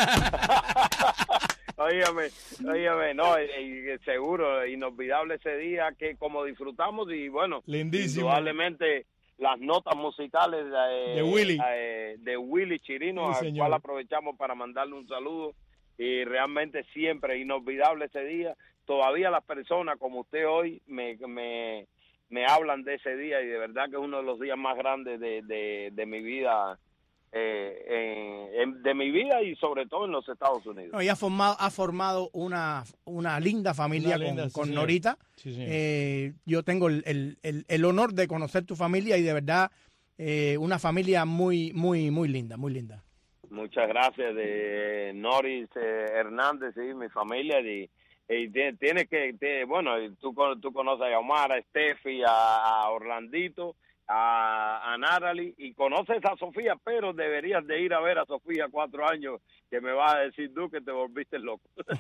S11: Óigame, óigame, no, y, y seguro, inolvidable ese día que como disfrutamos y bueno,
S4: Lindísimo.
S11: indudablemente las notas musicales eh,
S4: De Willy.
S11: eh, de Willy Chirino,
S4: Sí,
S11: al
S4: señor.
S11: cual aprovechamos para mandarle un saludo y realmente siempre inolvidable ese día. Todavía las personas como usted hoy me, me, me hablan de ese día y de verdad que es uno de los días más grandes de, de, de mi vida. Eh, en- en- de mi vida y sobre todo en los Estados Unidos.
S4: No, y ha formado, ha formado una, una linda familia
S3: Una linda,
S4: con,
S3: sí,
S4: con
S3: señor.
S4: Norita.
S3: Sí, señor.
S4: Eh, yo tengo el, el- el- el honor de conocer tu familia y de verdad eh, una familia muy, muy, muy linda, muy linda.
S11: Muchas gracias de Noris eh, Hernández y mi familia y, y tiene, tiene que tiene- bueno y tú con- tú conoces a Omar, a Steffi, a, a Orlandito, a, a Narali y conoces a Sofía, pero deberías de ir a ver a Sofía cuatro años que me vas a decir tú que te volviste loco.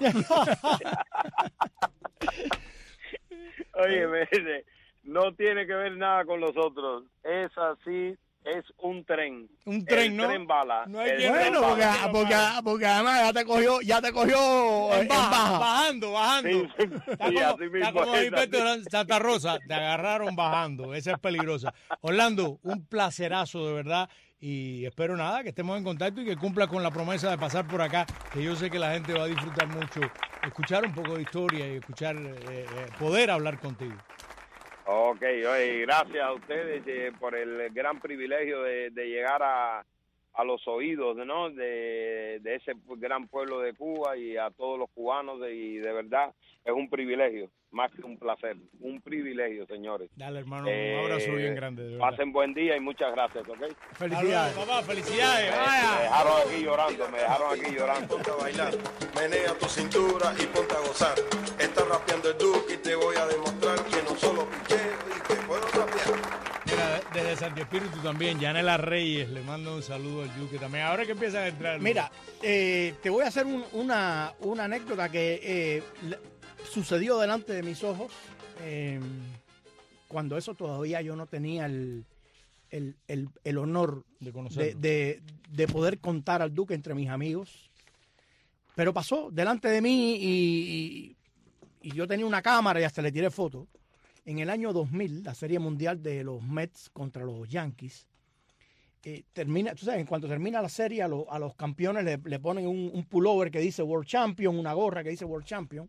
S11: Oye, me- no tiene que ver nada con los otros, es así, es un tren.
S4: Un tren,
S11: El
S4: ¿no?
S11: tren bala.
S3: No hay
S11: El
S3: quien-
S11: tren
S4: Bueno, porque,
S11: bala.
S4: porque, porque además ya te cogió, ya te cogió en
S3: En baja,
S4: baja.
S3: bajando, bajando.
S11: Sí, sí,
S3: Está
S11: sí,
S3: como,
S11: así mismo
S3: está como
S11: es,
S3: Gilberto
S11: así.
S3: en Santa Rosa, te agarraron bajando, esa es peligrosa. Orlando, un placerazo de verdad y espero nada, que estemos en contacto y que cumpla con la promesa de pasar por acá, que yo sé que la gente va a disfrutar mucho, escuchar un poco de historia y escuchar, eh, eh, poder hablar contigo.
S11: Ok, oye, gracias a ustedes eh, por el gran privilegio de, de llegar a, a los oídos, ¿no? De, de ese gran pueblo de Cuba y a todos los cubanos de- y de verdad es un privilegio, más que un placer, un privilegio, señores.
S3: Dale, hermano,
S11: Eh,
S3: un abrazo bien grande. De verdad.
S11: Pasen buen día y muchas gracias, ¿ok?
S4: Felicidades.
S3: Saludos, papá, felicidades.
S11: Me
S3: Vaya.
S11: dejaron aquí llorando, me dejaron aquí llorando.
S10: Ponte a bailar, menea tu cintura y ponte a gozar. Está rapeando el Duque y te voy a demostrar que no solo picheo y que puedo rapear.
S3: Mira, desde Santi Espíritu también, Yanela Reyes le mando un saludo al Duque también. Ahora que empiezan a entrar.
S4: Mira, eh, te voy a hacer un- una, una anécdota que eh, le- sucedió delante de mis ojos eh, cuando eso todavía yo no tenía el, el, el- el honor
S3: de
S4: de,
S3: conocerlo.
S4: de- de poder contar al Duque entre mis amigos. Pero pasó delante de mí y, y- y yo tenía una cámara y hasta le tiré foto. En el año dos mil, la Serie Mundial de los Mets contra los Yankees, eh, termina, tú sabes, en cuanto termina la serie, a, lo- a los campeones le, le ponen un, un pullover que dice World Champion, una gorra que dice World Champion.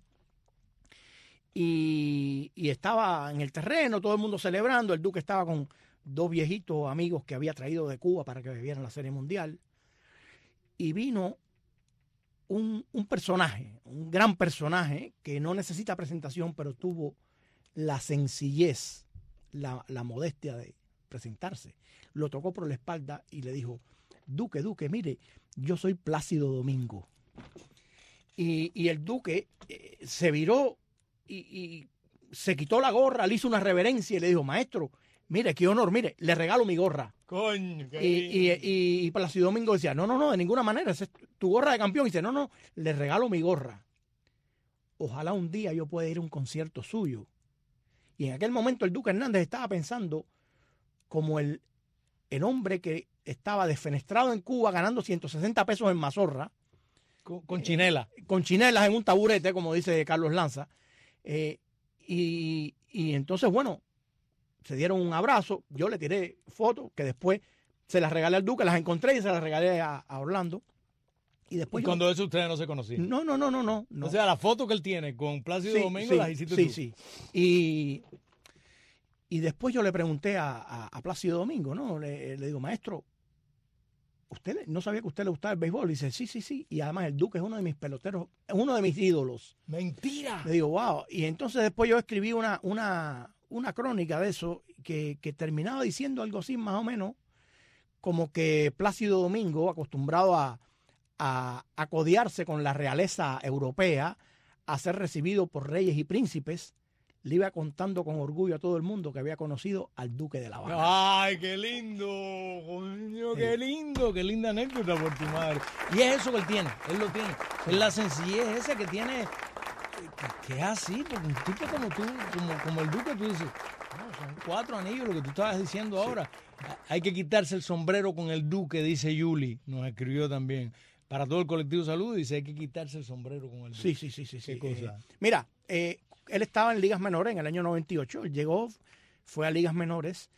S4: Y, y estaba en el terreno, todo el mundo celebrando. El Duque estaba con dos viejitos amigos que había traído de Cuba para que bebieran la Serie Mundial. Y vino un, un personaje, un gran personaje que no necesita presentación, pero tuvo la sencillez, la, la modestia de presentarse. Lo tocó por la espalda y le dijo, Duque, Duque, mire, yo soy Plácido Domingo. Y, y el Duque eh, se viró y, y se quitó la gorra, le hizo una reverencia y le dijo, maestro, Mire, qué honor, mire, le regalo mi gorra.
S3: Coño, qué
S4: Y, y, y, y Plácido Domingo decía, no, no, no, de ninguna manera, esa es tu gorra de campeón. Y dice, no, no, le regalo mi gorra. Ojalá un día yo pueda ir a un concierto suyo. Y en aquel momento el Duque Hernández estaba pensando como el, el hombre que estaba desfenestrado en Cuba ganando ciento sesenta pesos en mazorra.
S3: Con, con chinela.
S4: Eh, con chinelas en un taburete, como dice Carlos Lanza. Eh, y, y entonces, bueno, se dieron un abrazo. Yo le tiré fotos que después se las regalé al Duque, las encontré y se las regalé a, a Orlando. Y después
S3: y
S4: yo,
S3: cuando eso ustedes no se conocían.
S4: No, no, no, no, no. no.
S3: O sea, la foto que él tiene con Plácido
S4: Sí,
S3: Domingo
S4: sí,
S3: las hiciste
S4: sí,
S3: tú.
S4: sí. Y, y después yo le pregunté a, a, a Plácido Domingo, ¿no? Le, le digo, maestro, ¿usted no sabía que a usted le gustaba el béisbol? Y dice, sí, sí, sí. Y además el Duque es uno de mis peloteros, es uno de mis ídolos.
S3: ¡Mentira!
S4: Le digo, wow. Y entonces después yo escribí una, una, una crónica de eso que, que terminaba diciendo algo así más o menos, como que Plácido Domingo, acostumbrado a, a, a codearse con la realeza europea, a ser recibido por reyes y príncipes, le iba contando con orgullo a todo el mundo que había conocido al Duque de La Habana.
S3: ¡Ay, qué lindo! Coño, qué lindo, qué linda anécdota por tu madre. Y es eso que él tiene, él lo tiene. Es la sencillez esa que tiene, que, que es así, porque un tipo como tú, como, como el Duque, tú dices, no, son cuatro anillos lo que tú estabas diciendo ahora. Sí. Hay que quitarse el sombrero con el Duque, dice Yuli, nos escribió también. Para todo el colectivo Salud, dice, hay que quitarse el sombrero con el Duque.
S4: Sí, sí, sí, sí.
S3: ¿Qué
S4: sí.
S3: cosa?
S4: Eh, mira, eh, él estaba en ligas menores en el año noventa y ocho, él llegó, fue a ligas menores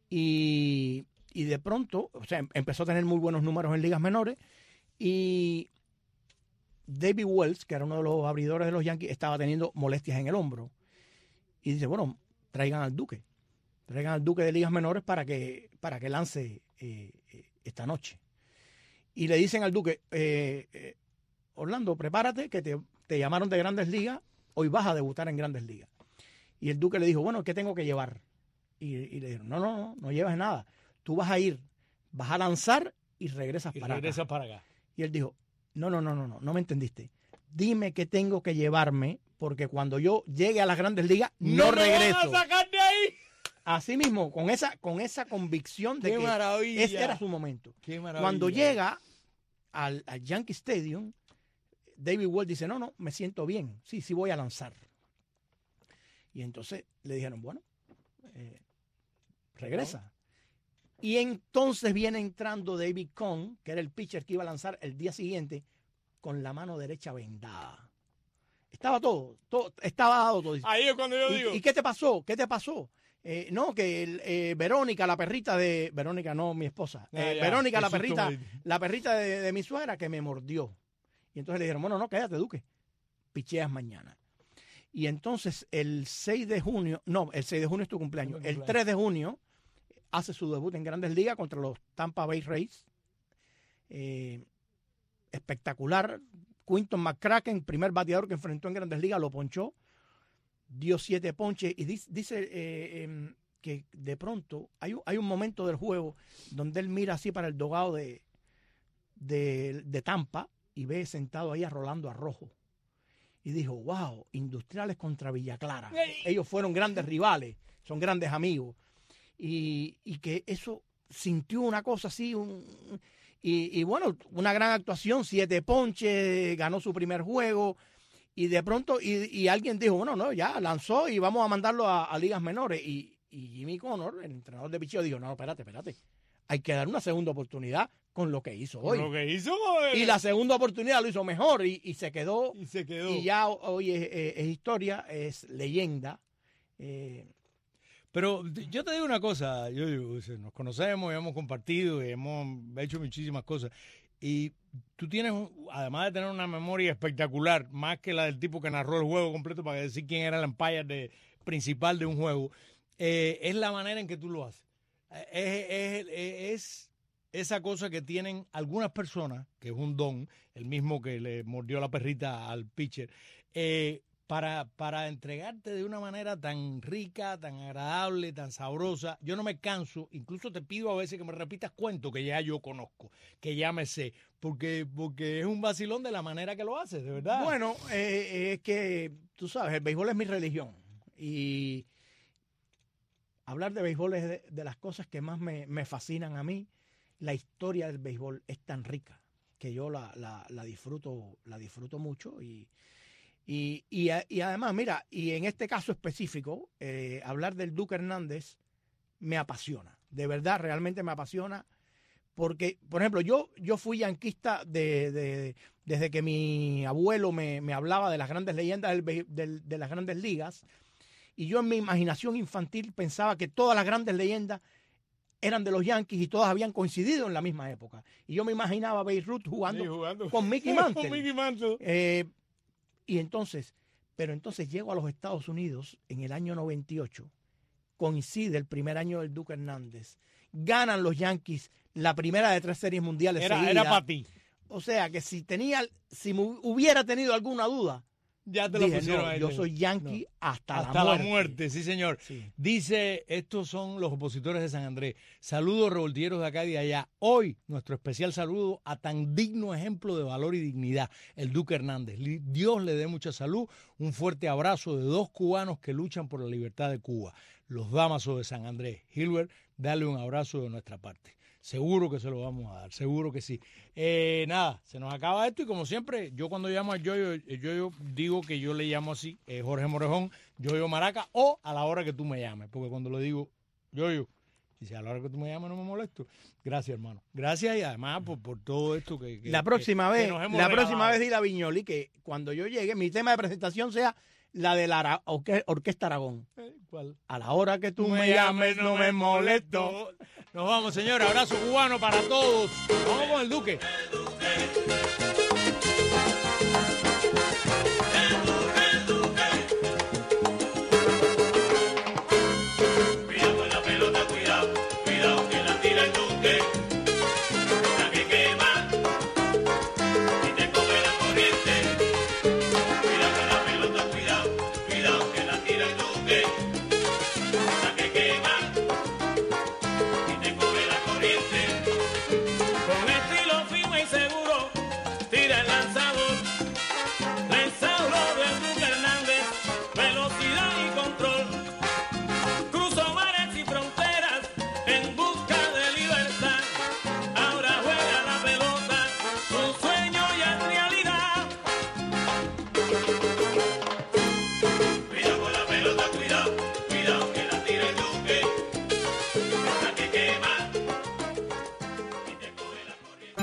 S4: y, y de pronto, o sea, empezó a tener muy buenos números en ligas menores y David Wells, que era uno de los abridores de los Yankees, estaba teniendo molestias en el hombro y dice, bueno, traigan al Duque, traigan al Duque de ligas menores para que, para que lance eh, esta noche. Y le dicen al Duque, eh, eh, Orlando, prepárate que te, te llamaron de Grandes Ligas, hoy vas a debutar en Grandes Ligas. Y el Duque le dijo, bueno, ¿qué tengo que llevar? Y, y le dijeron, no, no, no, no llevas nada. Tú vas a ir, vas a lanzar y regresas
S3: Y
S4: para
S3: regresa
S4: acá.
S3: para acá.
S4: Y él dijo, no, no, no, no, no, no me entendiste. Dime qué tengo que llevarme, porque cuando yo llegue a las Grandes Ligas, no,
S3: ¡No me
S4: regreso.
S3: van a sacar de ahí!
S4: Así mismo, con esa, con esa convicción de
S3: ¡Qué
S4: que
S3: maravilla!
S4: ese era su momento.
S3: ¡Qué maravilla!
S4: Cuando llega al, al Yankee Stadium, David Wells dice, no, no, me siento bien, sí, sí voy a lanzar. Y entonces le dijeron, bueno, eh, regresa. Y entonces viene entrando David Cohn, que era el pitcher que iba a lanzar el día siguiente, con la mano derecha vendada. Estaba todo, todo estaba dado todo.
S3: Ahí es cuando yo
S4: ¿Y,
S3: digo.
S4: ¿Y qué te pasó? ¿Qué te pasó? Eh, no, que el, eh, Verónica, la perrita de... Verónica, no, mi esposa.
S3: Ah,
S4: Eh,
S3: ya,
S4: Verónica,
S3: qué
S4: la
S3: susto
S4: perrita,
S3: me di.
S4: la perrita de, de mi suegra que me mordió. Y entonces le dijeron, bueno, no, quédate, Duque. Picheas mañana. Y entonces el seis de junio, no, el seis de junio es tu cumpleaños.
S3: Mi
S4: El
S3: cumpleaños.
S4: tres de junio hace su debut en Grandes Ligas contra los Tampa Bay Rays. Eh, espectacular. Quinton McCracken, primer bateador que enfrentó en Grandes Ligas, lo ponchó. Dio siete ponches y dice, dice eh, eh, que de pronto hay un, hay un momento del juego donde él mira así para el dogado de, de, de Tampa y ve sentado ahí a Rolando Arrojo. Y dijo, wow, Industriales contra Villa Clara. Ellos fueron grandes rivales, son grandes amigos. Y, y que eso sintió una cosa así, un, y, y bueno, una gran actuación, siete ponches, ganó su primer juego. Y de pronto, y, y alguien dijo, bueno, no, ya lanzó y vamos a mandarlo a, a ligas menores. Y, y Jimmy Connor, el entrenador de picheo, dijo, no, espérate, espérate. Hay que dar una segunda oportunidad con lo que hizo hoy.
S3: Lo que hizo, joder.
S4: Y la segunda oportunidad lo hizo mejor y, y se quedó.
S3: Y se quedó.
S4: Y ya hoy es, es- es historia, es leyenda. Eh,
S3: Pero yo te digo una cosa, yo, yo, o sea, nos conocemos, y hemos compartido, y hemos hecho muchísimas cosas. Y tú tienes, un- además de tener una memoria espectacular, más que la del tipo que narró el juego completo para decir quién era el umpire de, principal de un juego, eh, es la manera en que tú lo haces. Eh, Es, es- es esa cosa que tienen algunas personas, que es un don, el mismo que le mordió la perrita al pitcher, eh, para, para entregarte de una manera tan rica, tan agradable, tan sabrosa. Yo no me canso, incluso te pido a veces que me repitas cuentos que ya yo conozco, que ya me sé, porque, porque es un vacilón de la manera que lo haces, de verdad.
S4: bueno, eh, es que tú sabes, el béisbol es mi religión. Y hablar de béisbol es de, de las cosas que más me, me fascinan a mí. La historia del béisbol es tan rica que yo la, la, la disfruto, la disfruto mucho y, y, y, y además, mira, y en este caso específico, eh, hablar del Duque Hernández me apasiona, de verdad, realmente me apasiona, porque, por ejemplo, yo, yo fui yanquista de, de, desde que mi abuelo me, me hablaba de las grandes leyendas del, del, de las grandes ligas, y yo en mi imaginación infantil pensaba que todas las grandes leyendas eran de los Yankees y todas habían coincidido en la misma época. Y yo me imaginaba a Babe Ruth jugando, sí, jugando. con Mickey Mantle.
S3: con Mickey Mantle.
S4: Eh, y entonces, pero entonces llego a los Estados Unidos en el año noventa y ocho, coincide el primer año del Duque Hernández, ganan los Yankees la primera de tres series mundiales
S3: Era,
S4: seguidas.
S3: era para ti.
S4: O sea que si tenía, si hubiera tenido alguna duda,
S3: ya te lo
S4: dije,
S3: pusieron
S4: no,
S3: ahí.
S4: yo soy Yankee no. hasta,
S3: hasta
S4: la
S3: la
S4: muerte.
S3: muerte, sí señor.
S4: Sí.
S3: Dice, estos son los opositores de San Andrés. Saludos revoltilleros de acá y de allá. Hoy nuestro especial saludo a tan digno ejemplo de valor y dignidad, el Duque Hernández. Dios le dé mucha salud. Un fuerte abrazo de dos cubanos que luchan por la libertad de Cuba, los Damasos de San Andrés. Gilbert, dale un abrazo de nuestra parte. Seguro que se lo vamos a dar, seguro que sí. Eh, nada, se nos acaba esto y como siempre, yo cuando llamo a Yoyo, yo digo que yo le llamo así, eh, Jorge Morejón, Yoyo Maraca, o a la hora que tú me llames, porque cuando le digo Yoyo, dice a la hora que tú me llames no me molesto. Gracias, hermano. Gracias y además por, por todo esto que, que
S4: La próxima
S3: que,
S4: vez,
S3: que nos hemos
S4: la
S3: regalado.
S4: próxima vez dile a Viñoli que cuando yo llegue, mi tema de presentación sea la de la Ara- Orque- Orquesta Aragón.
S3: ¿Cuál?
S4: A la hora que tú,
S3: Tú
S4: me llames no me molesto.
S3: Nos vamos, señores. Abrazo cubano para todos. Vamos con el Duque.
S2: Cuidado con la pelota, cuidado, cuidado que la tira el Duque. La que quema y te come la corriente. Cuidado con la pelota, cuidado, cuidado que la tira el Duque. La que quema y te come la corriente. Con estilo firme y seguro, tira el lanzador. Lanzador del Duque Hernández, velocidad y control. Cruzó mares y fronteras en busca de libertad. Ahora juega la pelota, su sueño ya es realidad. Cuidado con la pelota, cuidado, cuidado que la tira el Duque. La que quema y te coge la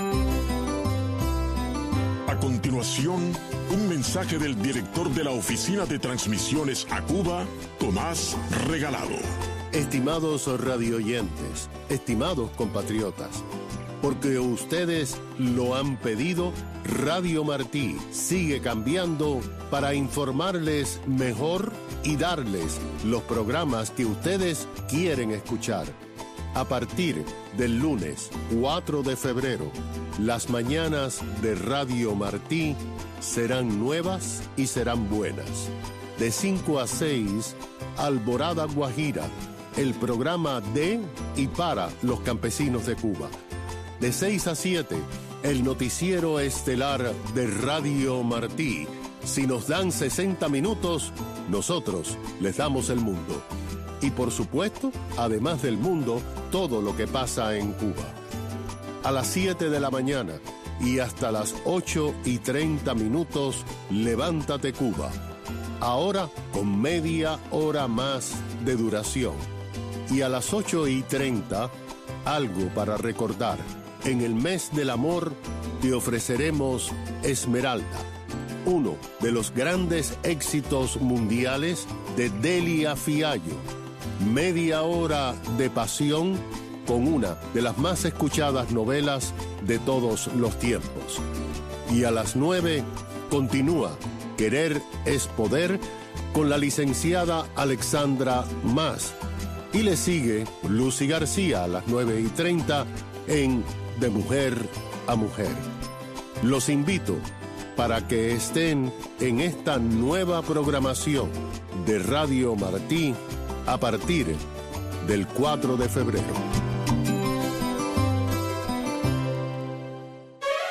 S2: corriente.
S5: A continuación, un mensaje del director de la Oficina de Transmisiones a Cuba, Tomás Regalado.
S6: Estimados radioyentes, estimados compatriotas, porque ustedes lo han pedido, Radio Martí sigue cambiando para informarles mejor y darles los programas que ustedes quieren escuchar. A partir del lunes cuatro de febrero, las mañanas de Radio Martí serán nuevas y serán buenas. De cinco a seis, Alborada Guajira, el programa de y para los campesinos de Cuba. De seis a siete, el noticiero estelar de Radio Martí. Si nos dan sesenta minutos, nosotros les damos el mundo. Y por supuesto, además del mundo, todo lo que pasa en Cuba. A las siete de la mañana y hasta las ocho y treinta minutos, Levántate Cuba. Ahora con media hora más de duración. Y a las ocho y treinta, algo para recordar. En el mes del amor te ofreceremos Esmeralda, uno de los grandes éxitos mundiales de Delia Fiallo. Media hora de pasión con una de las más escuchadas novelas de todos los tiempos. Y a las nueve continúa Querer es Poder con la licenciada Alexandra Mas. Y le sigue Lucy García a las nueve y treinta en De Mujer a Mujer. Los invito para que estén en esta nueva programación de Radio Martí a partir del cuatro de febrero.